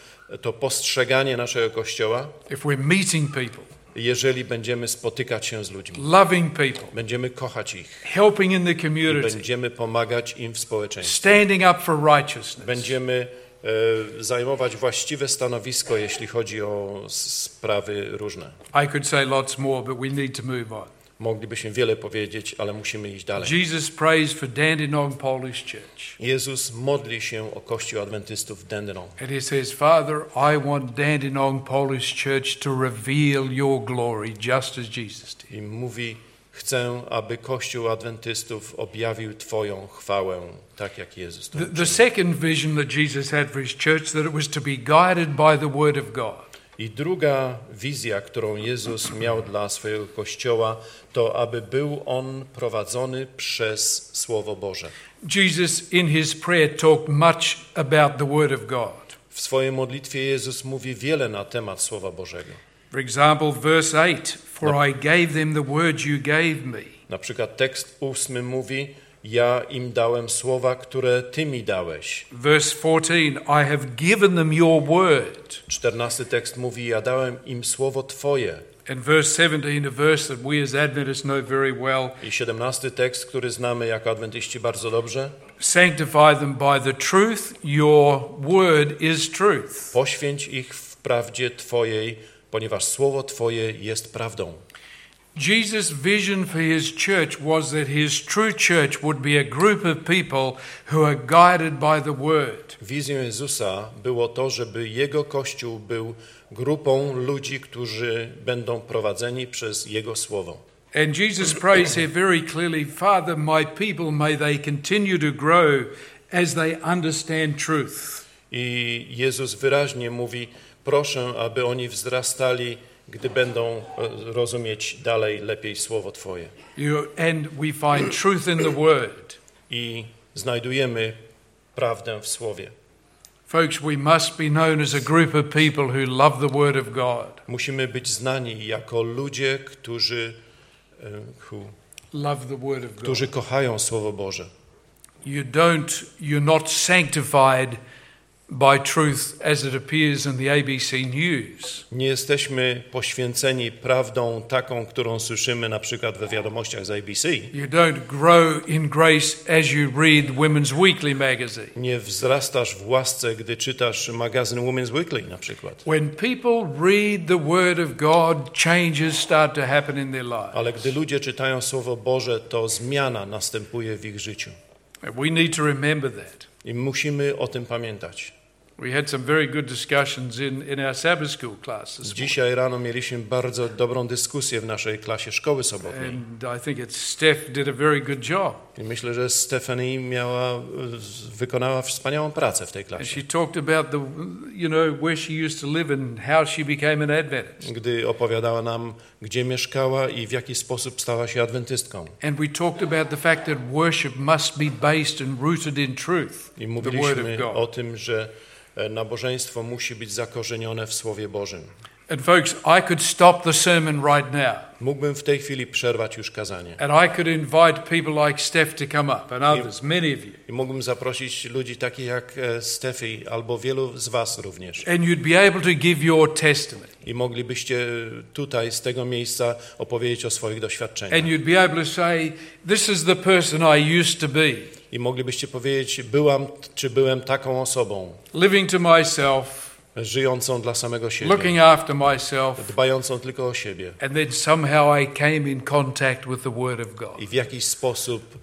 to postrzeganie naszego Kościoła, if we're meeting people, jeżeli będziemy spotykać się z ludźmi. loving people, Będziemy kochać ich. helping in the I community, będziemy pomagać im w społeczeństwie. standing up for righteousness. Będziemy zajmować właściwe stanowisko, jeśli chodzi o sprawy różne. I could say lots more, but we need to move on. Moglibyśmy wiele powiedzieć, ale musimy iść dalej. Jesus prays for Dandenong Polish Church. Jezus modli się o Kościół Adwentystów w Dandenong. And he says, Father, I want Dandenong Polish Church to reveal your glory just as Jesus did. I mówi, chcę, aby Kościół Adwentystów objawił Twoją chwałę, tak jak Jezus to The uczynił. second vision that Jesus had for his church, that it was to be guided by the Word of God. I druga wizja, którą Jezus miał dla swojego Kościoła, to aby był on prowadzony przez Słowo Boże. Jesus in his prayer talked much about the Word of God. W swojej modlitwie Jezus mówi wiele na temat Słowa Bożego. For example, verse 8, for I gave them the word you gave me. Na przykład tekst 8 mówi, ja im dałem słowa, które Ty mi dałeś. Verse 14, I have given them your word. 14 tekst mówi, ja dałem im słowo Twoje. And verse 17, a verse that we as Adventists know very well, I 17 tekst, który znamy jako adwentyści bardzo dobrze. sanctify them by the truth, your word is truth. Poświęć ich w prawdzie Twojej, ponieważ słowo Twoje jest prawdą. Jesus' vision for his church was that his true church would be a group of people who are guided by the word. Wizją Jezusa było to, żeby Jego Kościół był grupą ludzi, którzy będą prowadzeni przez Jego Słowo. And Jesus prays here very clearly, Father, my people, may they continue to grow as they understand truth. I Jezus wyraźnie mówi, proszę, aby oni wzrastali, gdy będą rozumieć dalej lepiej Słowo Twoje. And we find truth in the word. I znajdujemy prawdę w Słowie. Folks, we must be known as a group of people who love the word of God. Musimy być znani jako ludzie, którzy Love the word of God. kochają Słowo Boże. You're not sanctified by truth as it appears in the ABC News. Nie jesteśmy poświęceni prawdą taką, którą słyszymy na przykład we wiadomościach z ABC. You don't grow in grace as you read Women's Weekly magazine. Nie wzrastasz w łasce, gdy czytasz magazyn Women's Weekly na przykład. When people read the Word of God, changes start to happen in their lives. Ale gdy ludzie czytają Słowo Boże, to zmiana następuje w ich życiu. We need to remember that. I musimy o tym pamiętać. We had some very good discussions in our Sabbath school class this morning. Dzisiaj rano mieliśmy bardzo dobrą dyskusję w naszej klasie szkoły sobotniej. And I think Steph did a very good job. I myślę, że Stephanie wykonała wspaniałą pracę w tej And klasie. she talked about where she used to live and how she became an Adventist. Gdy opowiadała nam, gdzie mieszkała i w jaki sposób stała się adwentystką. And we talked about the fact that worship must be based and rooted in truth, I the Word of mówiliśmy God. o tym, że nabożeństwo musi być zakorzenione w Słowie Bożym. And folks, I could stop the sermon right now. Mógłbym w tej chwili przerwać już kazanie. And I could invite people like Steph to come up and others, many of you. I mógłbym zaprosić ludzi takich jak Steffi albo wielu z was również. And you'd be able to give your testimony. I moglibyście tutaj z tego miejsca opowiedzieć o swoich doświadczeniach. And you'd be able to say, this is the person I used to be. I moglibyście powiedzieć, byłem taką osobą, Living to myself, żyjącą dla samego siebie, looking after myself, dbającą tylko o siebie. and then somehow I came in contact with the Word of God. I w jakiś sposób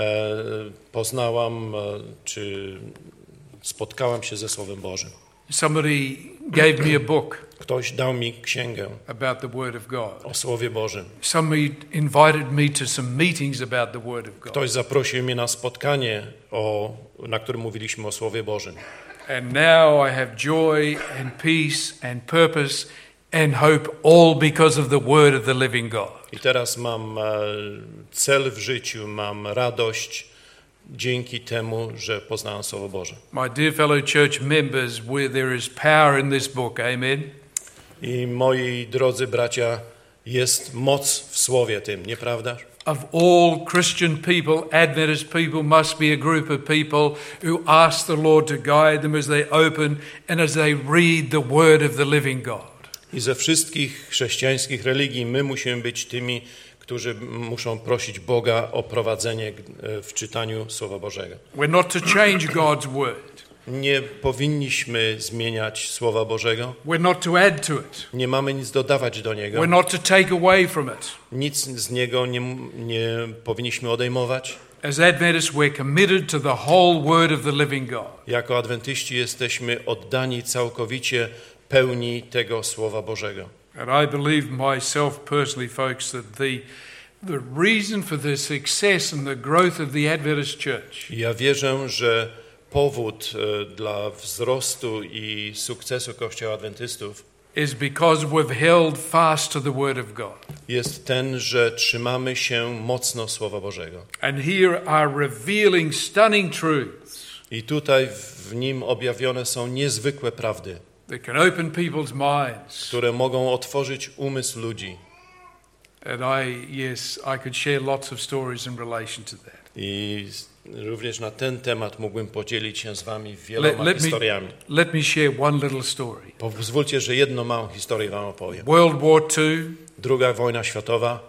poznałam, czy spotkałam się ze Słowem Bożym. Somebody gave me a book Ktoś dał mi księgę about the Word of God. o Słowie Bożym. Somebody invited me to some meetings about the Word of God. Ktoś zaprosił mnie na spotkanie, na którym mówiliśmy o Słowie Bożym. And now I have joy and peace and purpose and hope, all because of the Word of the living God. I teraz mam cel w życiu, mam radość dzięki temu, że poznałem Słowo Boże. My dear fellow church members, where there is power in this book, amen? I moi drodzy bracia, jest moc w Słowie tym, nieprawda? Of all Christian people, Adventist people must be a group of people who ask the Lord to guide them as they open and as they read the Word of the living God. I ze wszystkich chrześcijańskich religii my musimy być tymi, którzy muszą prosić Boga o prowadzenie w czytaniu Słowa Bożego. We're not to change God's Word. Nie powinniśmy zmieniać Słowa Bożego. We're not to add to it. Nie mamy nic dodawać do niego. We're not to take away from it. Nic z niego nie powinniśmy odejmować. As Adventists, we're committed to the whole Word of the living God. Jako adwentyści jesteśmy oddani całkowicie pełni tego Słowa Bożego. And I believe myself personally, folks, that the reason for the success and the growth of the Adventist Church Ja wierzę, że powód dla wzrostu i sukcesu Kościoła Adwentystów is because we've held fast to the Word of God. jest ten, że trzymamy się mocno Słowa Bożego. And here are revealing stunning truths I tutaj w nim objawione są niezwykłe prawdy, that can open people's minds. które mogą otworzyć umysł ludzi. And I could share lots of stories in relation to that. I również na ten temat mógłbym podzielić się z wami wieloma historiami. Let me share one little story. Pozwólcie, że jedną małą historię wam opowiem. World War II, Druga wojna światowa.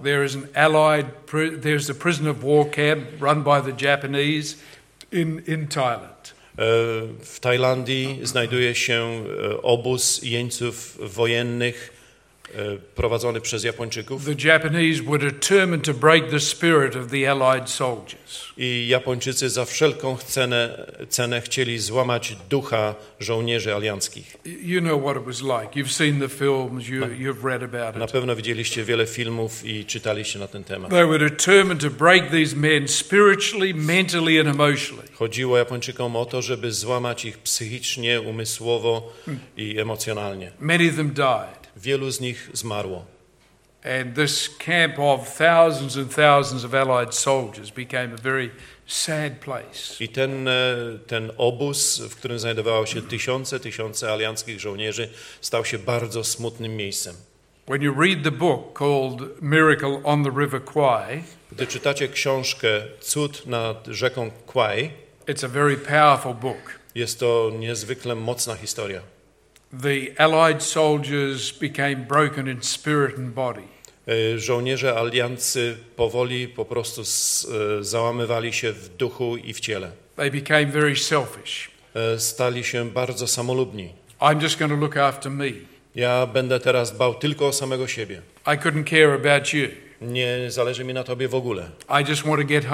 there's a prisoner of war camp run by the Japanese in Thailand. W Tajlandii znajduje się obóz jeńców wojennych prowadzony przez Japończyków. The Japanese were determined to break the spirit of the Allied soldiers. I Japończycy za wszelką cenę chcieli złamać ducha żołnierzy alianckich. You know what it was like. You've seen the films, you've read about Na it. pewno widzieliście wiele filmów i czytaliście na ten temat. They were determined to break these men spiritually, mentally and emotionally. Chodziło Japończykom o to, żeby złamać ich psychicznie, umysłowo i emocjonalnie. Many of them died. Wielu z nich zmarło. And this camp of thousands and thousands of Allied soldiers became a very sad place. I ten obóz, w którym znajdowało się tysiące alianckich żołnierzy, stał się bardzo smutnym miejscem. When you read the book called Miracle on the River Kwai, Gdy czytacie książkę Cud nad rzeką Kwai, it's a very powerful book. jest to niezwykle mocna historia. The Allied soldiers became broken in spirit and body. Żołnierze aliancy powoli po prostu załamywali się w duchu i w ciele. They became very selfish. Stali się bardzo samolubni. I'm just going to look after me. Ja będę teraz dbał tylko o samego siebie. I couldn't care about you. Nie zależy mi na tobie w ogóle. I just want to get home.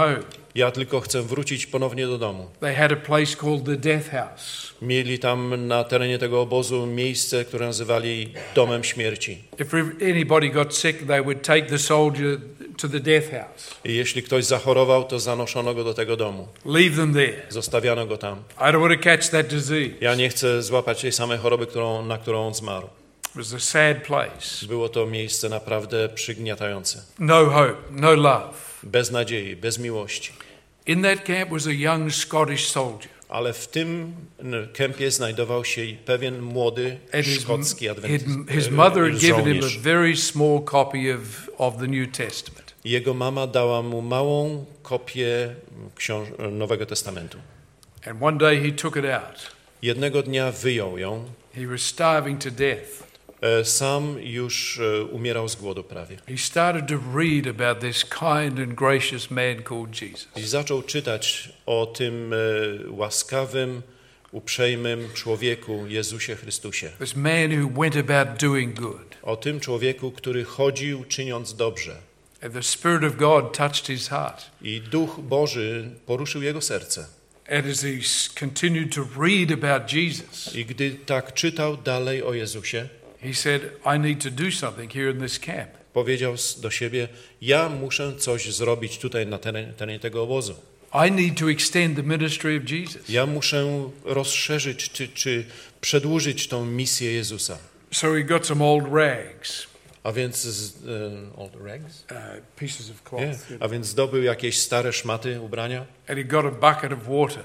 Ja tylko chcę wrócić ponownie do domu. They had a place called the Death House. Mieli tam na terenie tego obozu miejsce, które nazywali domem śmierci. If anybody got sick, they would take the soldier to the death house. I jeśli ktoś zachorował, to zanoszono go do tego domu. Leave them there. Zostawiano go tam. I don't want to catch that disease. Ja nie chcę złapać tej samej choroby, na którą on zmarł. It was a sad place. Było to miejsce naprawdę przygniatające. No hope, no love. Bez nadziei, bez miłości. In that camp was a young Scottish soldier. Ale w tym kempie znajdował się pewien młody szkocki His mother had given him żołnierz. a very small copy of the New Testament. Jego mama dała mu małą kopię Nowego Testamentu. And one day he took it out. Jednego dnia wyjął ją. He was starving to death. Sam już umierał z głodu prawie. He started to read about this kind and gracious man called Jesus. I zaczął czytać o tym łaskawym, uprzejmym człowieku Jezusie Chrystusie. This man who went about doing good. O tym człowieku, który chodził czyniąc dobrze. And the Spirit of God touched his heart. I Duch Boży poruszył jego serce. And as he continued to read about Jesus, I gdy tak czytał dalej o Jezusie, he said, I need to do something here in this camp. powiedział do siebie, ja muszę coś zrobić tutaj na terenie tego obozu. I need to extend the ministry of Jesus. Ja muszę rozszerzyć czy przedłużyć tą misję Jezusa. So he got some old rags, A więc old rags? pieces of cloth, Yeah. A więc zdobył jakieś stare szmaty, ubrania and he got a bucket of water.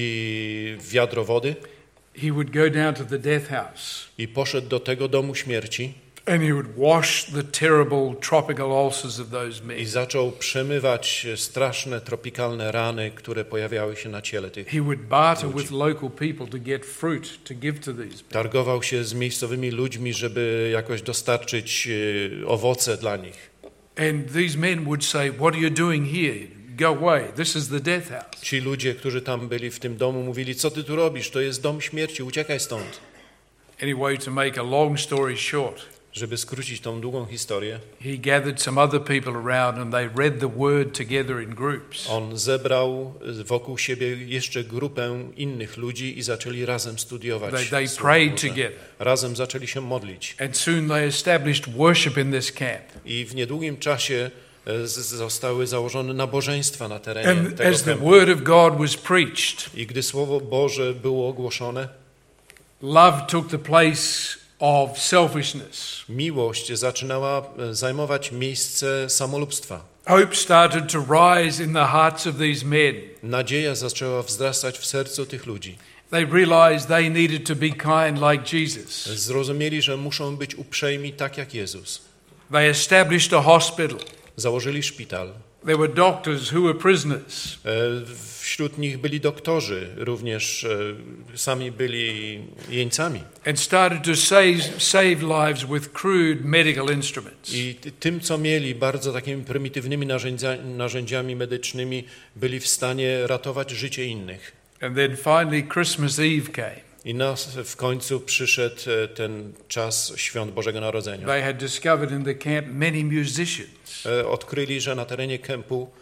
i wiadro wody He would go down to the death house, i poszedł do tego domu śmierci and he would wash the terrible tropical ulcers of those i men. zaczął przemywać straszne tropikalne rany, które pojawiały się na ciele tych. He would barter with local people to get fruit to give to these men. Targował się z miejscowymi ludźmi, żeby jakoś dostarczyć owoce dla nich. And these men would say, what are you doing here? Go away. This is the death house. Ci ludzie, którzy tam byli w tym domu, mówili, co ty tu robisz? To jest dom śmierci, uciekaj stąd. Anyway, to make a long story short, Żeby skrócić tą długą historię, he gathered some other people around and they read the word together in groups. on zebrał wokół siebie jeszcze grupę innych ludzi i zaczęli razem studiować. They Słowo prayed Boże. together. Razem zaczęli się modlić. And soon they established worship in this camp. I w niedługim czasie zostały założone nabożeństwa na terenie And tego as the kempu. word of God was preached, I gdy Słowo Boże było ogłoszone, love took the place of selfishness. miłość zaczynała zajmować miejsce samolubstwa. Hope started to rise in the hearts of these men. Nadzieja zaczęła wzrastać w sercu tych ludzi. They realized they needed to be kind like Jesus. Zrozumieli, że muszą być uprzejmi tak jak Jezus. They established a hospital. Założyli szpital. There were doctors who were prisoners. Wśród nich byli doktorzy, również sami byli jeńcami. And started to save lives with crude medical instruments. I tym, co mieli, bardzo takimi prymitywnymi narzędziami medycznymi, byli w stanie ratować życie innych. And then finally Christmas Eve came. I w końcu przyszedł ten czas Świąt Bożego Narodzenia. They had discovered in the camp many musicians. Odkryli, że na terenie kempu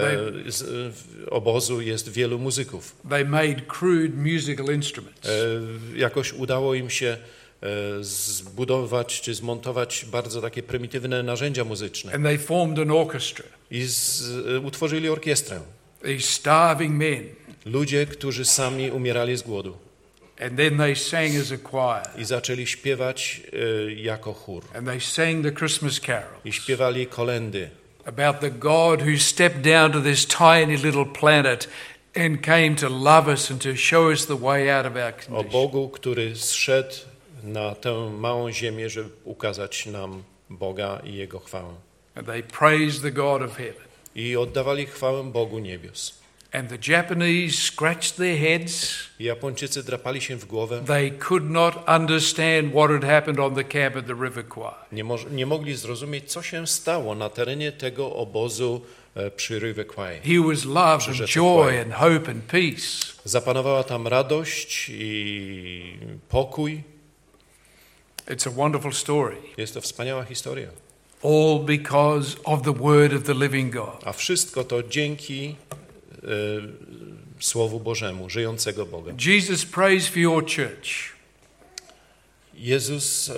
obozu jest wielu muzyków. They made crude musical instruments. Jakoś udało im się zbudować czy zmontować bardzo takie prymitywne narzędzia muzyczne. And they formed an orchestra. I utworzyli orkiestrę. These starving men. Ludzie, którzy sami umierali z głodu. And then they sang as a choir. I zaczęli śpiewać jako chór. And they sang the Christmas carols. I śpiewali kolędy. About the God who stepped down to this tiny little planet and came to love us and to show us the way out of our O condition. Bogu, który zszedł na tę małą ziemię, żeby ukazać nam Boga i Jego chwałę. And they praised the God of heaven. I oddawali chwałę Bogu niebios. And the Japanese scratched their heads. I Japończycy drapali się w głowę. They could not understand what had happened on the camp at the River Kwai. Nie mogli zrozumieć, co się stało na terenie tego obozu przy River Kwai. Here was love and joy and hope and peace. Zapanowała tam radość i pokój. It's a wonderful story. Jest to wspaniała historia. All because of the word of the living God. A wszystko to dzięki Słowu Bożemu, żyjącego Boga. Jesus prays for your church. Jezus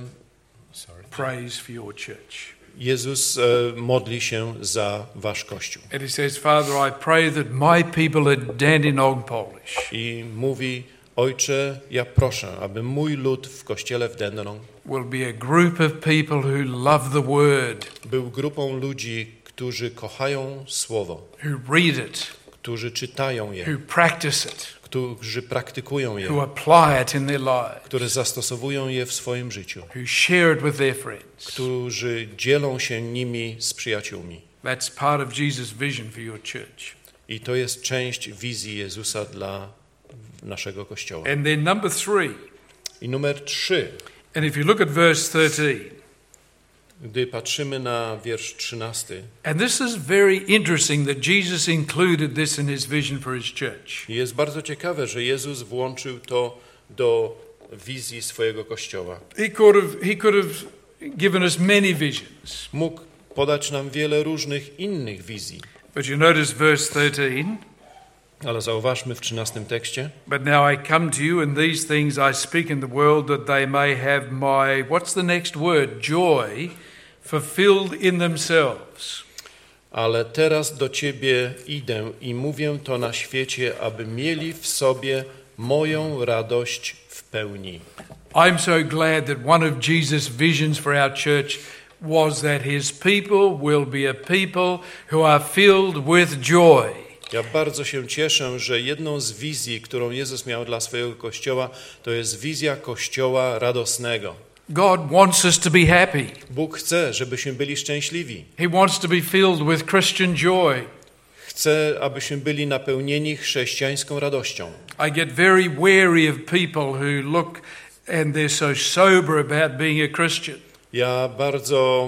Prays for your church. Jezus modli się za wasz Kościół. And he says, Father, I pray that my people at Dandenong Polish I mówi, Ojcze, ja proszę, aby mój lud w kościele w Dandenong will be a group of people who love the word, był grupą ludzi, którzy kochają Słowo, who read it, którzy czytają je, who practice it, którzy praktykują je, who apply it in their lives, którzy zastosowują je w swoim życiu, who share it with their friends. którzy dzielą się nimi z przyjaciółmi. That's part of Jesus' vision for your church. I to jest część wizji Jezusa dla naszego Kościoła. And then number 3, I numer 3. and if you look at verse 13, Gdy patrzymy na wiersz 13, and this is very interesting that Jesus included this in his vision for his church. jest bardzo ciekawe, że Jezus włączył to do wizji swojego Kościoła. He could have given us many visions. Mógł podać nam wiele różnych innych wizji. But you notice verse 13, Ale zauważmy w 13 tekście. but now I come to you, and these things I speak in the world, that they may have my, what's the next word? Joy, fulfilled in themselves. Ale teraz do Ciebie idę i mówię to na świecie, aby mieli w sobie moją radość w pełni. I'm so glad that one of Jesus' visions for our church was that his people will be a people who are filled with joy. Ja bardzo się cieszę, że jedną z wizji, którą Jezus miał dla swojego Kościoła, to jest wizja Kościoła radosnego. God wants us to be happy. Bóg chce, żebyśmy byli szczęśliwi. He wants to be filled with Christian joy. Chce, abyśmy byli napełnieni chrześcijańską radością. I get very wary of people who look and they're so sober about being a Christian. Ja bardzo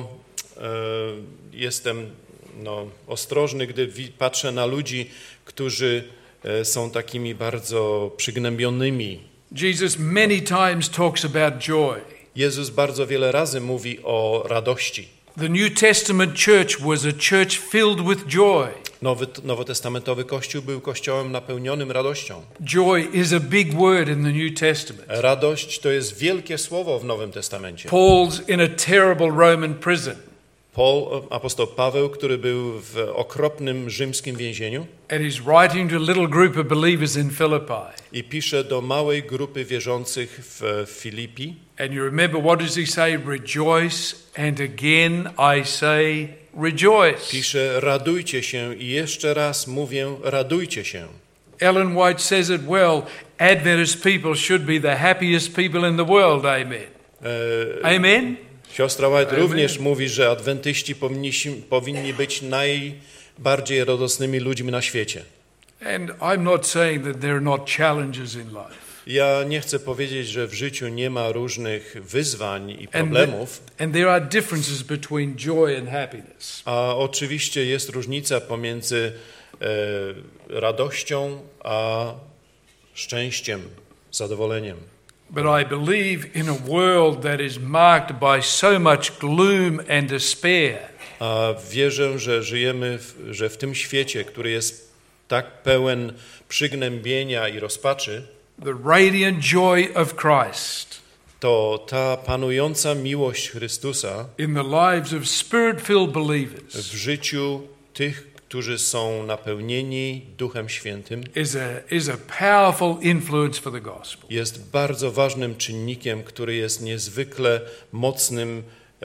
jestem ostrożny, gdy patrzę na ludzi, którzy są takimi bardzo przygnębionymi. Jesus many times talks about joy. Jezus bardzo wiele razy mówi o radości. The New Testament church was a church filled with joy. Nowotestamentowy Kościół był kościołem napełnionym radością. Joy is a big word in the New Testament. Radość to jest wielkie słowo w Nowym Testamencie. Paul's in a terrible Roman prison. Apostoł Paweł, który był w okropnym rzymskim więzieniu, And he's writing to a little group of believers in Philippi. i pisze do małej grupy wierzących w Filipi. And you remember, what does he say? Rejoice, and again I say rejoice. Pisze, radujcie się i jeszcze raz mówię, radujcie się. Ellen White says it well, Adventist people should be the happiest people in the world, amen. Amen? Siostra White Amen. również mówi, że adwentyści powinni być najbardziej radosnymi ludźmi na świecie. And I'm not saying that there are not challenges in life. Ja nie chcę powiedzieć, że w życiu nie ma różnych wyzwań i problemów. And there are differences between joy and happiness. A oczywiście jest różnica pomiędzy radością a szczęściem, zadowoleniem. But I believe in a world that is marked by so much gloom and despair. A wierzę, że żyjemy, że w tym świecie, który jest tak pełen przygnębienia i rozpaczy, The radiant joy of Christ to ta panująca miłość Chrystusa in the lives of spirit-filled believers w życiu tych, którzy są napełnieni Duchem Świętym, is a powerful influence for the gospel. jest bardzo ważnym czynnikiem, który jest niezwykle mocnym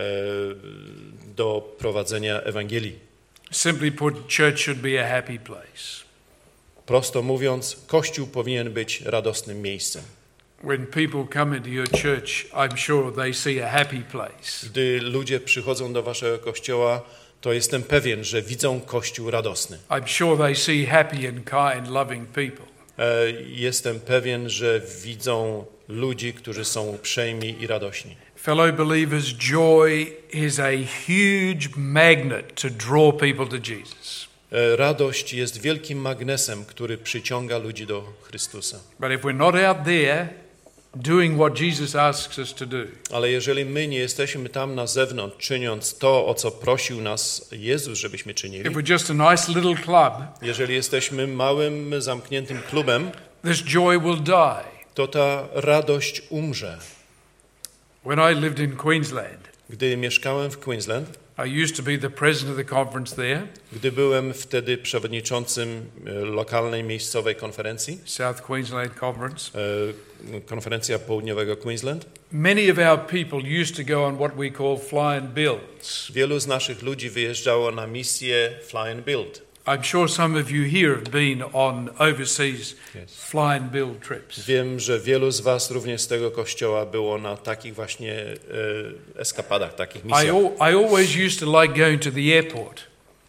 do prowadzenia Ewangelii. Simply put, church should be a happy place. Prosto mówiąc, Kościół powinien być radosnym miejscem. When people come into your church, I'm sure they see a happy place. Gdy ludzie przychodzą do waszego Kościoła, to jestem pewien, że widzą Kościół radosny. I'm sure they see happy and kind, loving people. Jestem pewien, że widzą ludzi, którzy są uprzejmi i radośni. Fellow believers, joy is a huge magnet to draw people to Jesus. Radość jest wielkim magnesem, który przyciąga ludzi do Chrystusa. But if we're not out there, doing what Jesus asks us to do, Ale jeżeli my nie jesteśmy tam na zewnątrz, czyniąc to, o co prosił nas Jezus, żebyśmy czynili, if we're just a nice little club, jeżeli jesteśmy małym, zamkniętym klubem, this joy will die. to ta radość umrze. When I lived in Queensland, Gdy mieszkałem w Queensland, I used to be the president of the conference there, gdy byłem wtedy przewodniczącym lokalnej, miejscowej konferencji, South Queensland Conference, konferencja południowego Queensland, many of our people used to go on what we call fly and builds. wielu z naszych ludzi wyjeżdżało na misję Fly and Build. I'm sure some of you here have been on overseas fly and build trips. Wiem, że wielu z was również z tego kościoła było na takich właśnie eskapadach, takich misjach. I always used to like going to the airport.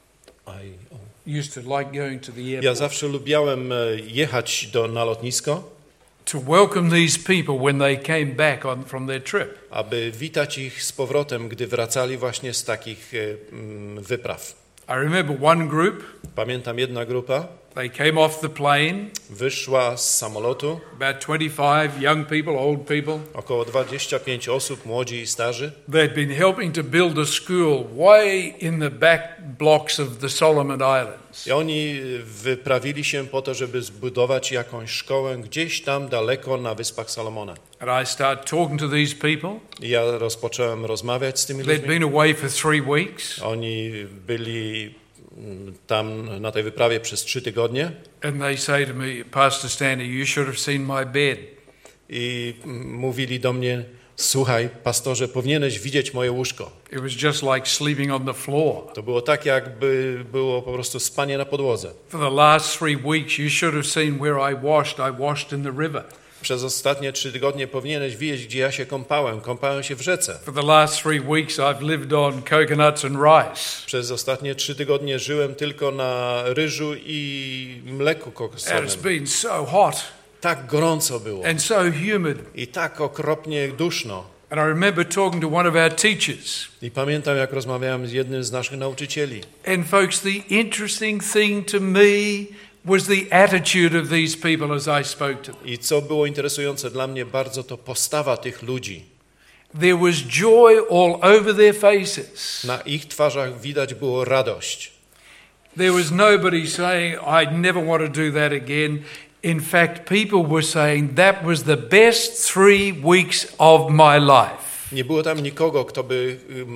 Ja zawsze lubiałem jechać na lotnisko, to welcome these people when they came back from their trip. Aby witać ich z powrotem, gdy wracali właśnie z takich wypraw. I remember one group. Pamiętam jedna grupa. They came off the plane. Wyszła z samolotu. About 25 young people, old people. Około 25 osób, młodzi i starzy. They'd been helping to build a school way in the back blocks of the Solomon Islands. I oni wyprawili się po to, żeby zbudować jakąś szkołę gdzieś tam daleko na Wyspach Salomona. And I started talking to these people. I ja rozpocząłem rozmawiać z tymi ludźmi. They'd been away for 3 weeks. Oni byli tam na tej wyprawie przez 3 tygodnie. And they say to me, Pastor Stanley, you should have seen my bed. I mówili do mnie, słuchaj, pastorze, powinieneś widzieć moje łóżko. It was just like sleeping on the floor. To było tak, jakby było po prostu spanie na podłodze. For the last 3 weeks, you should have seen where I washed in the river. Przez ostatnie 3 tygodnie powinieneś wiedzieć, gdzie ja się kąpałem. Kąpałem się w rzece. For the last 3 weeks I've lived on coconuts and rice. Przez ostatnie 3 tygodnie żyłem tylko na ryżu i mleku kokosowym. And it's been so hot. Tak gorąco było. And so humid. I tak okropnie duszno. And I remember talking to one of our teachers. I pamiętam, jak rozmawiałem z jednym z naszych nauczycieli. And folks, the interesting thing to me was the attitude of these people as I spoke to them. I co było interesujące dla mnie bardzo, to postawa tych ludzi. There was joy all over their faces. Na ich twarzach widać było radość. There was nobody saying, I never want to do that again. In fact, people were saying that was the best 3 weeks of my life. Nie było tam nikogo, kto by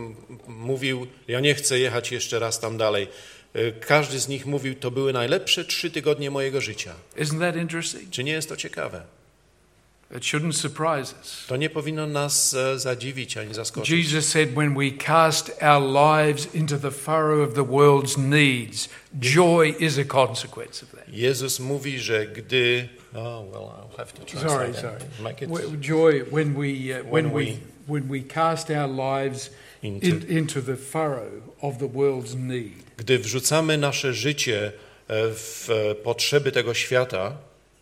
mówił, ja nie chcę jechać jeszcze raz tam dalej. Każdy z nich mówił, to były najlepsze 3 tygodnie mojego życia. Isn't that interesting? Czy nie jest to ciekawe? It shouldn't surprise us. To nie powinno nas zadziwić ani zaskoczyć. Jesus said, when we cast our lives into the furrow of the world's needs, joy is a consequence of that. Jezus mówi, że gdy... I'll have to translate that. Sorry. Make it... Joy when we cast our lives into the furrow of the world's need. Gdy wrzucamy nasze życie w potrzeby tego świata,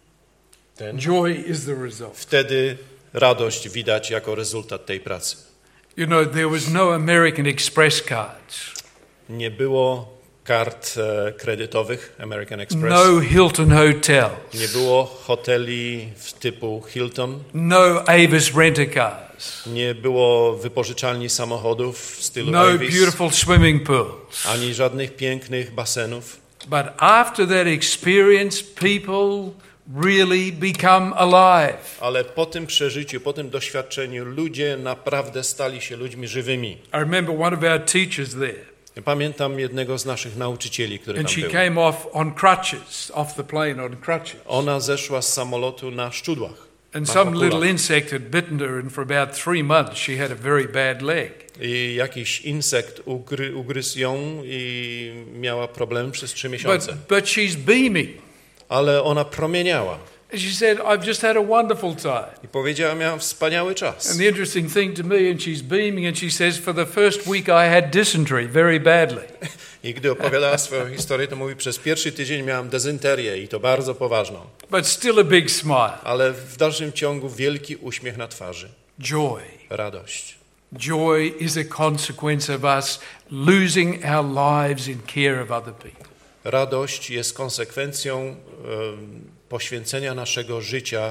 joy is the result. Wtedy radość widać jako rezultat tej pracy. You know, there was no American Express cards. Nie było kart kredytowych American Express. No Hilton hotels. Nie było hoteli typu Hilton. No Avis rent-a-cars. Nie było wypożyczalni samochodów w stylu no Avis. Beautiful swimming pools. Ani żadnych pięknych basenów. But after that experience, people really become alive. Ale po tym przeżyciu, po tym doświadczeniu ludzie naprawdę stali się ludźmi żywymi. I remember one of our teachers there. Pamiętam jednego z naszych nauczycieli, który And tam she był. came off the plane on crutches. Ona zeszła z samolotu na szczudłach. And some little insect had bitten her, and for about 3 months she had a very bad leg. I jakiś insekt ugryzł ją i miała problem przez 3 miesiące. But she's beaming. Ale ona promieniała. And she said, I've just had a wonderful time. I powiedziała, miałam wspaniały czas. And the interesting thing to me, and she's beaming, and she says, for the first week I had dysentery very badly. I gdy opowiadała swoją historię, to mówi, przez pierwszy tydzień miałam dezynterię i to bardzo poważną. But still a big smile. Ale w dalszym ciągu wielki uśmiech na twarzy. Joy. Radość. Joy is a consequence of us losing our lives in care of other people. Radość jest konsekwencją poświęcenia naszego życia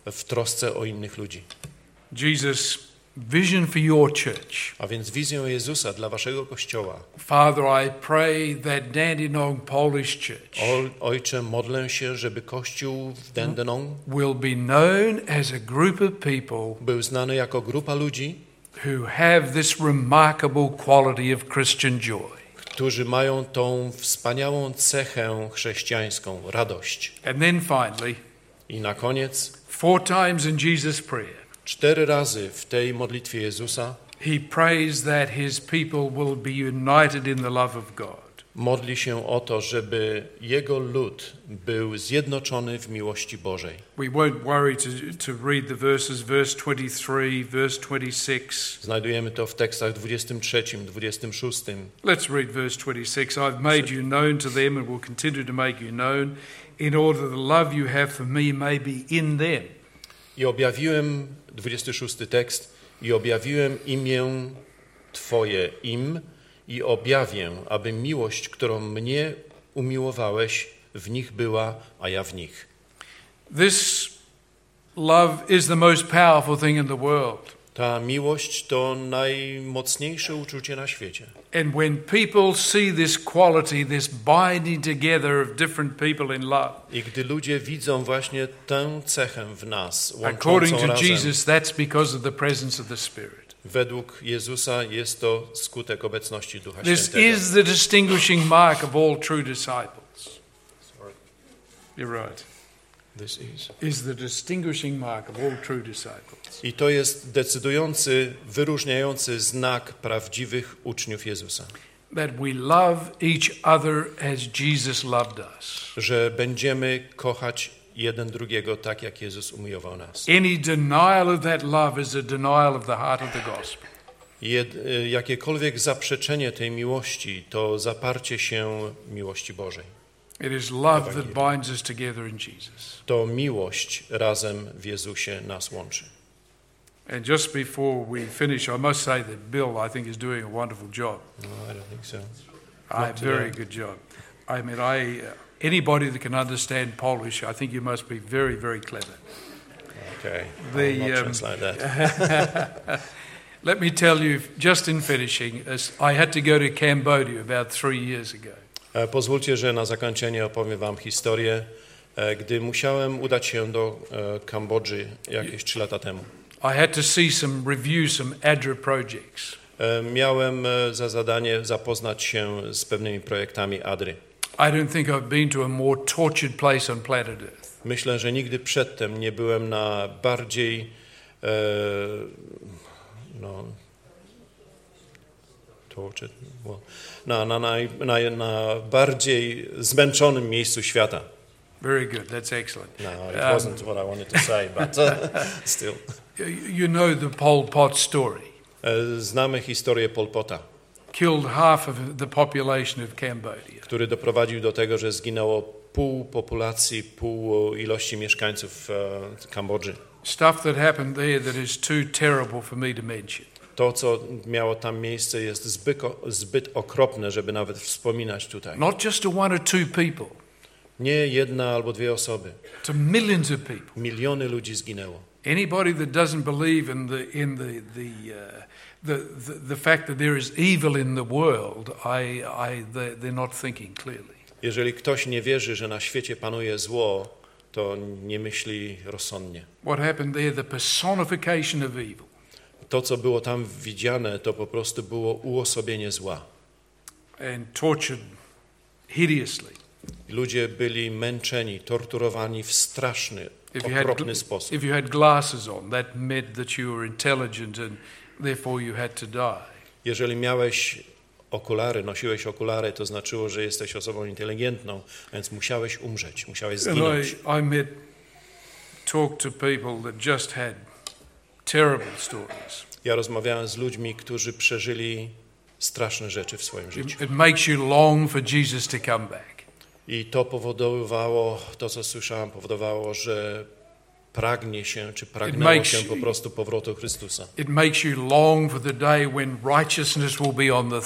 w trosce o innych ludzi. Jesus' vision for your church. A więc wizją Jezusa dla waszego Kościoła. Father, I pray that Dandenong Polish Church Ojcze, modlę się, żeby Kościół w Dandenong will be known as a group of people był znany jako grupa ludzi, who have this remarkable quality of Christian joy. którzy mają tą wspaniałą cechę chrześcijańską, radość. And then finally, I na koniec 4 times in Jesus' prayer, 4 razy w tej modlitwie Jezusa he prays that his people will be united in the love of God. modli się o to, żeby Jego lud był zjednoczony w miłości Bożej. We won't worry to read the verses, verse 23, verse 26. Znajdujemy to w tekstach 23, 26. Let's read verse 26. I've made you known to them and will continue to make you known in order that the love you have for me may be in them. I objawiłem, 26 tekst, i objawiłem imię Twoje im i objawię, aby miłość, którą mnie umiłowałeś, w nich była, a ja w nich. This love is the most powerful thing in the world. Ta miłość to najmocniejsze uczucie na świecie. And when people see this quality, this binding together of different people in love, I gdy ludzie widzą właśnie tę cechę w nas, according łączącą to razem, Jesus, that's because of the presence of the Spirit. według Jezusa jest to skutek obecności Ducha This Świętego. is the distinguishing mark of all true disciples. You're right. This Is the distinguishing mark of all true disciples. I to jest decydujący, wyróżniający znak prawdziwych uczniów Jezusa. That we love each other as Jesus loved us. Że będziemy kochać jeden drugiego tak, jak Jezus umiłował nas. Any denial of that love is a denial of the heart of the gospel. Jakiekolwiek zaprzeczenie tej miłości to zaparcie się miłości Bożej. It is love that binds us together in Jesus. To miłość razem w Jezusie nas łączy. And just before we finish, I must say that Bill, I think, is doing a wonderful job. No, I don't think so. A very good job. I mean, anybody that can understand Polish, I think you must be very, very clever. Okay, The, I'll not translate that. Let me tell you, just in finishing, I had to go to Cambodia about 3 years ago. Pozwólcie, że na zakończenie opowiem wam historię, gdy musiałem udać się do Kambodży jakieś 3 lata temu. I had to see review some ADRA projects. Miałem za zadanie zapoznać się z pewnymi projektami ADRY. I don't think I've been to a more tortured place on planet Earth. Myślę, że nigdy przedtem nie byłem na bardziej tortured, na bardziej zmęczonym miejscu świata. Very good. That's excellent. No, it wasn't what I wanted to say, but still. You know the Pol Pot story. Znamy historię Pol Pota, Killed half of the population of Cambodia. który doprowadził do tego, że zginęło pół populacji, pół ilości mieszkańców Kambodży. Stuff that happened there that is too terrible for me to mention. To, co miało tam miejsce, jest zbyt okropne, żeby nawet wspominać tutaj. Not just to 1 or 2 people, Nie 1 albo 2 osoby. to millions of people. Miliony ludzi zginęło. Anybody that doesn't believe in the fact that there is evil in the world, they're not thinking clearly. Jeżeli ktoś nie wierzy, że na świecie panuje zło, to nie myśli rozsądnie. What happened there? The personification of evil. To, co było tam widziane, to po prostu było uosobienie zła. And tortured hideously. Ludzie byli męczeni, torturowani w straszny, okropny sposób. If you had glasses on, that meant that you were intelligent and therefore you had to die. Jeżeli miałeś okulary, nosiłeś okulary, to znaczyło, że jesteś osobą inteligentną, więc musiałeś umrzeć, musiałeś zginąć. And I talked to people that just had terrible stories. Ja rozmawiałem z ludźmi, którzy przeżyli straszne rzeczy w swoim życiu. It makes you long for Jesus to come back. I to powodowało, to co słyszałem, powodowało, że pragnęło się po prostu powrotu Chrystusa. It makes you long for the day when righteousness will be on the throne.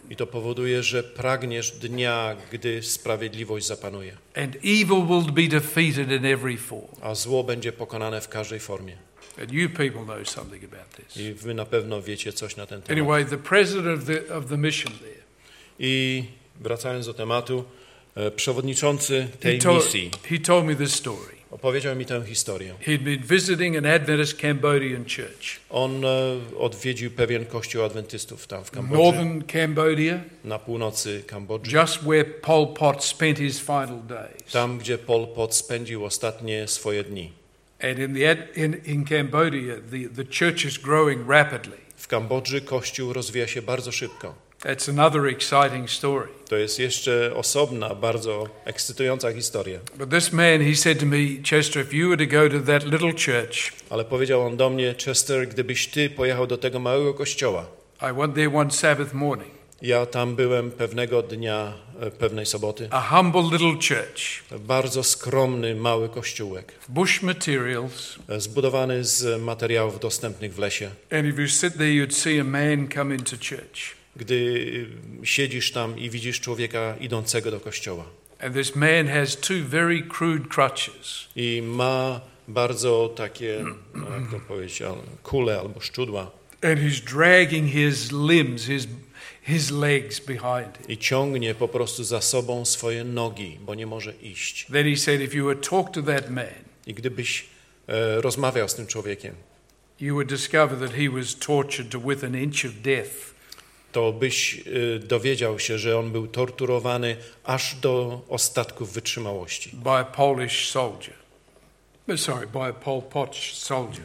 I to powoduje, że pragniesz dnia, gdy sprawiedliwość zapanuje. And evil will be defeated in every form. A zło będzie pokonane w każdej formie. And you people know something about this. I wy na pewno wiecie coś na ten temat. Anyway, the president of the mission there. I wracając do tematu, przewodniczący tej misji He told me this story. opowiedział mi tę historię. He'd been visiting an Adventist Cambodian church. On odwiedził pewien kościół adwentystów tam w Kambodży, Northern Cambodia, na północy Kambodży, just where Pol Pot spent his final days. tam gdzie Pol Pot spędził ostatnie swoje dni. And in Cambodia, the church is growing rapidly. W Kambodży kościół rozwija się bardzo szybko. That's another exciting story. To jest jeszcze osobna, bardzo ekscytująca historia. But this man, he said to me, Chester, if you were to go to that little church, Ale powiedział on do mnie, Chester, gdybyś ty pojechał do tego małego kościoła. I went there one Sabbath morning. Ja tam byłem pewnego dnia, pewnej soboty. A humble little church, Bardzo skromny, mały kościółek, bush materials, zbudowany z materiałów dostępnych w lesie. and if you sit there, you'd see a man come into church. Gdy siedzisz tam i widzisz człowieka idącego do kościoła. And this man has two very crude crutches. I ma bardzo takie, jak to powiedzieć, kule albo szczudła. And he's dragging his limbs, his legs behind him. I ciągnie po prostu za sobą swoje nogi, bo nie może iść. Then he said, if you would talk to that man, I gdybyś rozmawiał z tym człowiekiem, you would discover that he was tortured to within an inch of death. to byś dowiedział się, że on był torturowany aż do ostatków wytrzymałości. By a Polish soldier. Sorry, by a Pol Pot soldier.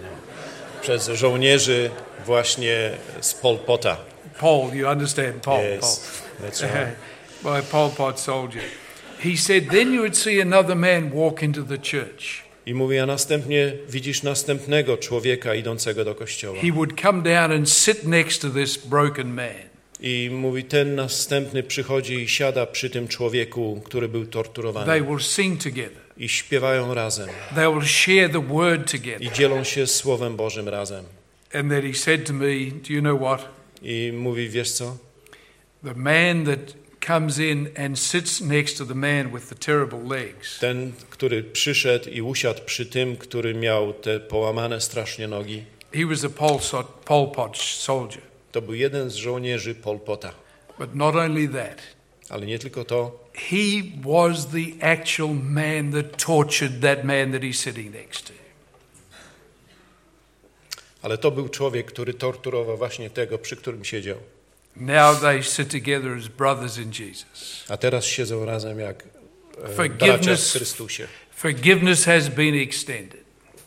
Przez żołnierzy właśnie z Pol Pota. Pol, you understand Pol? Yes, that's right. By a Pol Pot soldier. He said, then you would see another man walk into the church. I mówi, a następnie widzisz następnego człowieka idącego do kościoła. He would come down and sit next to this broken man. I mówi, ten następny przychodzi i siada przy tym człowieku, który był They torturowany. will sing together. I śpiewają razem. They will share the word together. I dzielą się Słowem Bożym razem. And then he said to me, do you know what? I mówi, wiesz co? The man that comes in and sits next to the man with the terrible legs. Ten, który przyszedł i usiadł przy tym, który miał te połamane strasznie nogi, He was a Pol Pot soldier. to był jeden z żołnierzy Pol Pota. But not only that, Ale nie tylko to, he was the actual man that tortured that man that he's sitting next to. ale to był człowiek, który torturował właśnie tego, przy którym siedział. Now they sit together as brothers in Jesus. A teraz siedzą razem jak bracia w Forgiveness, Chrystusie. forgiveness has been extended.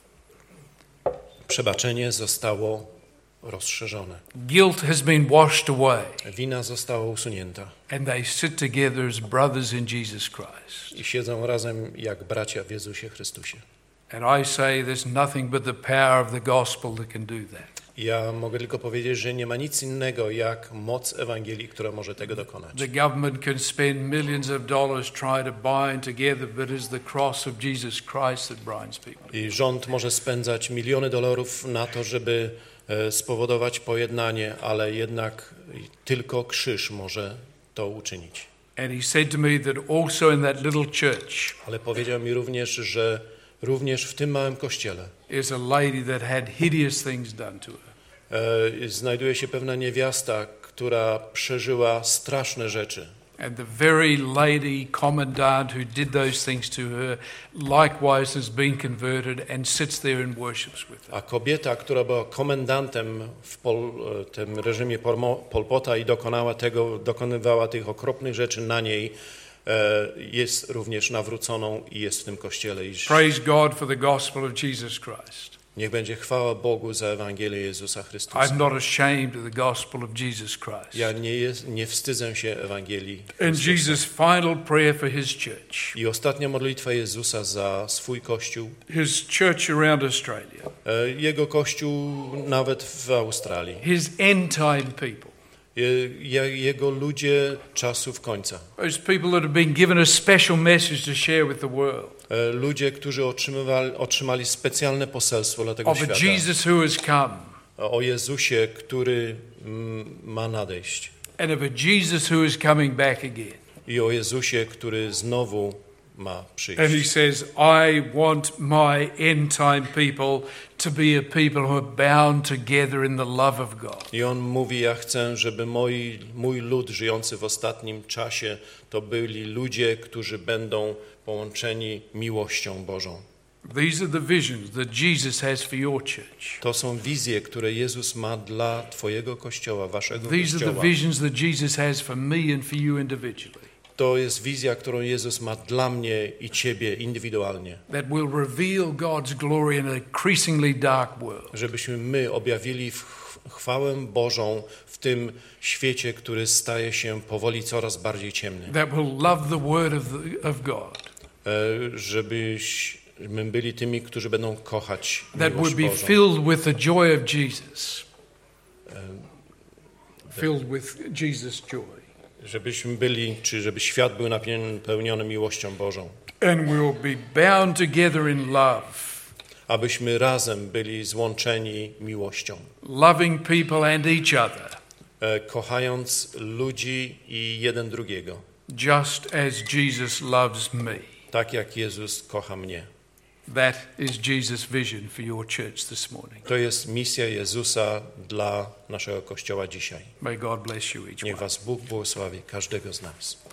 Przebaczenie zostało rozszerzone. Guilt has been washed away. Wina została usunięta. And they sit together as brothers in Jesus Christ. I siedzą razem jak bracia w Jezusie Chrystusie. And I say there's nothing but the power of the gospel that can do that. Ja mogę tylko powiedzieć, że nie ma nic innego jak moc Ewangelii, która może tego dokonać. The government can spend millions of dollars trying to bind together, but it's the cross of Jesus Christ that binds people. I rząd może spędzać miliony dolarów na to, żeby spowodować pojednanie, ale jednak tylko krzyż może to uczynić. And he said to me that also in that little church Ale powiedział mi również, że również w tym małym kościele is a lady that had hideous things done to her. znajduje się pewna niewiasta, która przeżyła straszne rzeczy. And the very lady commandant who did those things to her likewise has been converted and sits there and worships with her. A kobieta, która była komendantem w tym reżimie Pol Pota i dokonywała tych okropnych rzeczy na niej, jest również nawróconą i jest w tym kościele. Praise God for the gospel of Jesus Christ. Niech będzie chwała Bogu za Ewangelię Jezusa Chrystusa. I'm not ashamed of the gospel of Jesus Christ. Ja nie wstydzę się Ewangelii And Chrystusa. Jesus' final prayer for his church, I ostatnia modlitwa Jezusa za swój Kościół, his church around Australia, Jego Kościół nawet w Australii, his end time people, Jego ludzie czasów końca, those people that have been given a special message to share with the world, ludzie, którzy otrzymali specjalne poselstwo dla tego of a świata, Jesus who has come, o Jezusie, który ma nadejść. and of a Jesus who is coming back again. i o Jezusie, który znowu ma przyjść. And he says, I want my end time people to be a people who are bound together in the love of God. I on mówi, ja chcę, żeby mój lud żyjący w ostatnim czasie to byli ludzie, którzy będą połączeni miłością Bożą. These are the visions that Jesus has for your church. To są wizje, które Jezus ma dla twojego Kościoła, waszego These are the Kościoła. visions that Jesus has for me and for you individually. To jest wizja, którą Jezus ma dla mnie i ciebie indywidualnie. That will reveal God's glory in an increasingly dark world. Żebyśmy my objawili chwałę Bożą w tym świecie, który staje się powoli coraz bardziej ciemny. That will love the word of God. Żebyśmy byli tymi, którzy będą kochać That miłość would be Bożą. filled with the joy of Jesus. Filled with Jesus' joy. Żebyśmy byli, czy żeby świat był napełniony miłością Bożą. And we will be bound together in love. Abyśmy razem byli złączeni miłością. Loving people and each other. Kochając ludzi i jeden drugiego. Just as Jesus loves me. Tak jak Jezus kocha mnie. That is Jesus' vision for your church this morning. To jest misja Jezusa dla naszego Kościoła dzisiaj. May God bless you each Niech one. was Bóg błogosławi, każdego z nas.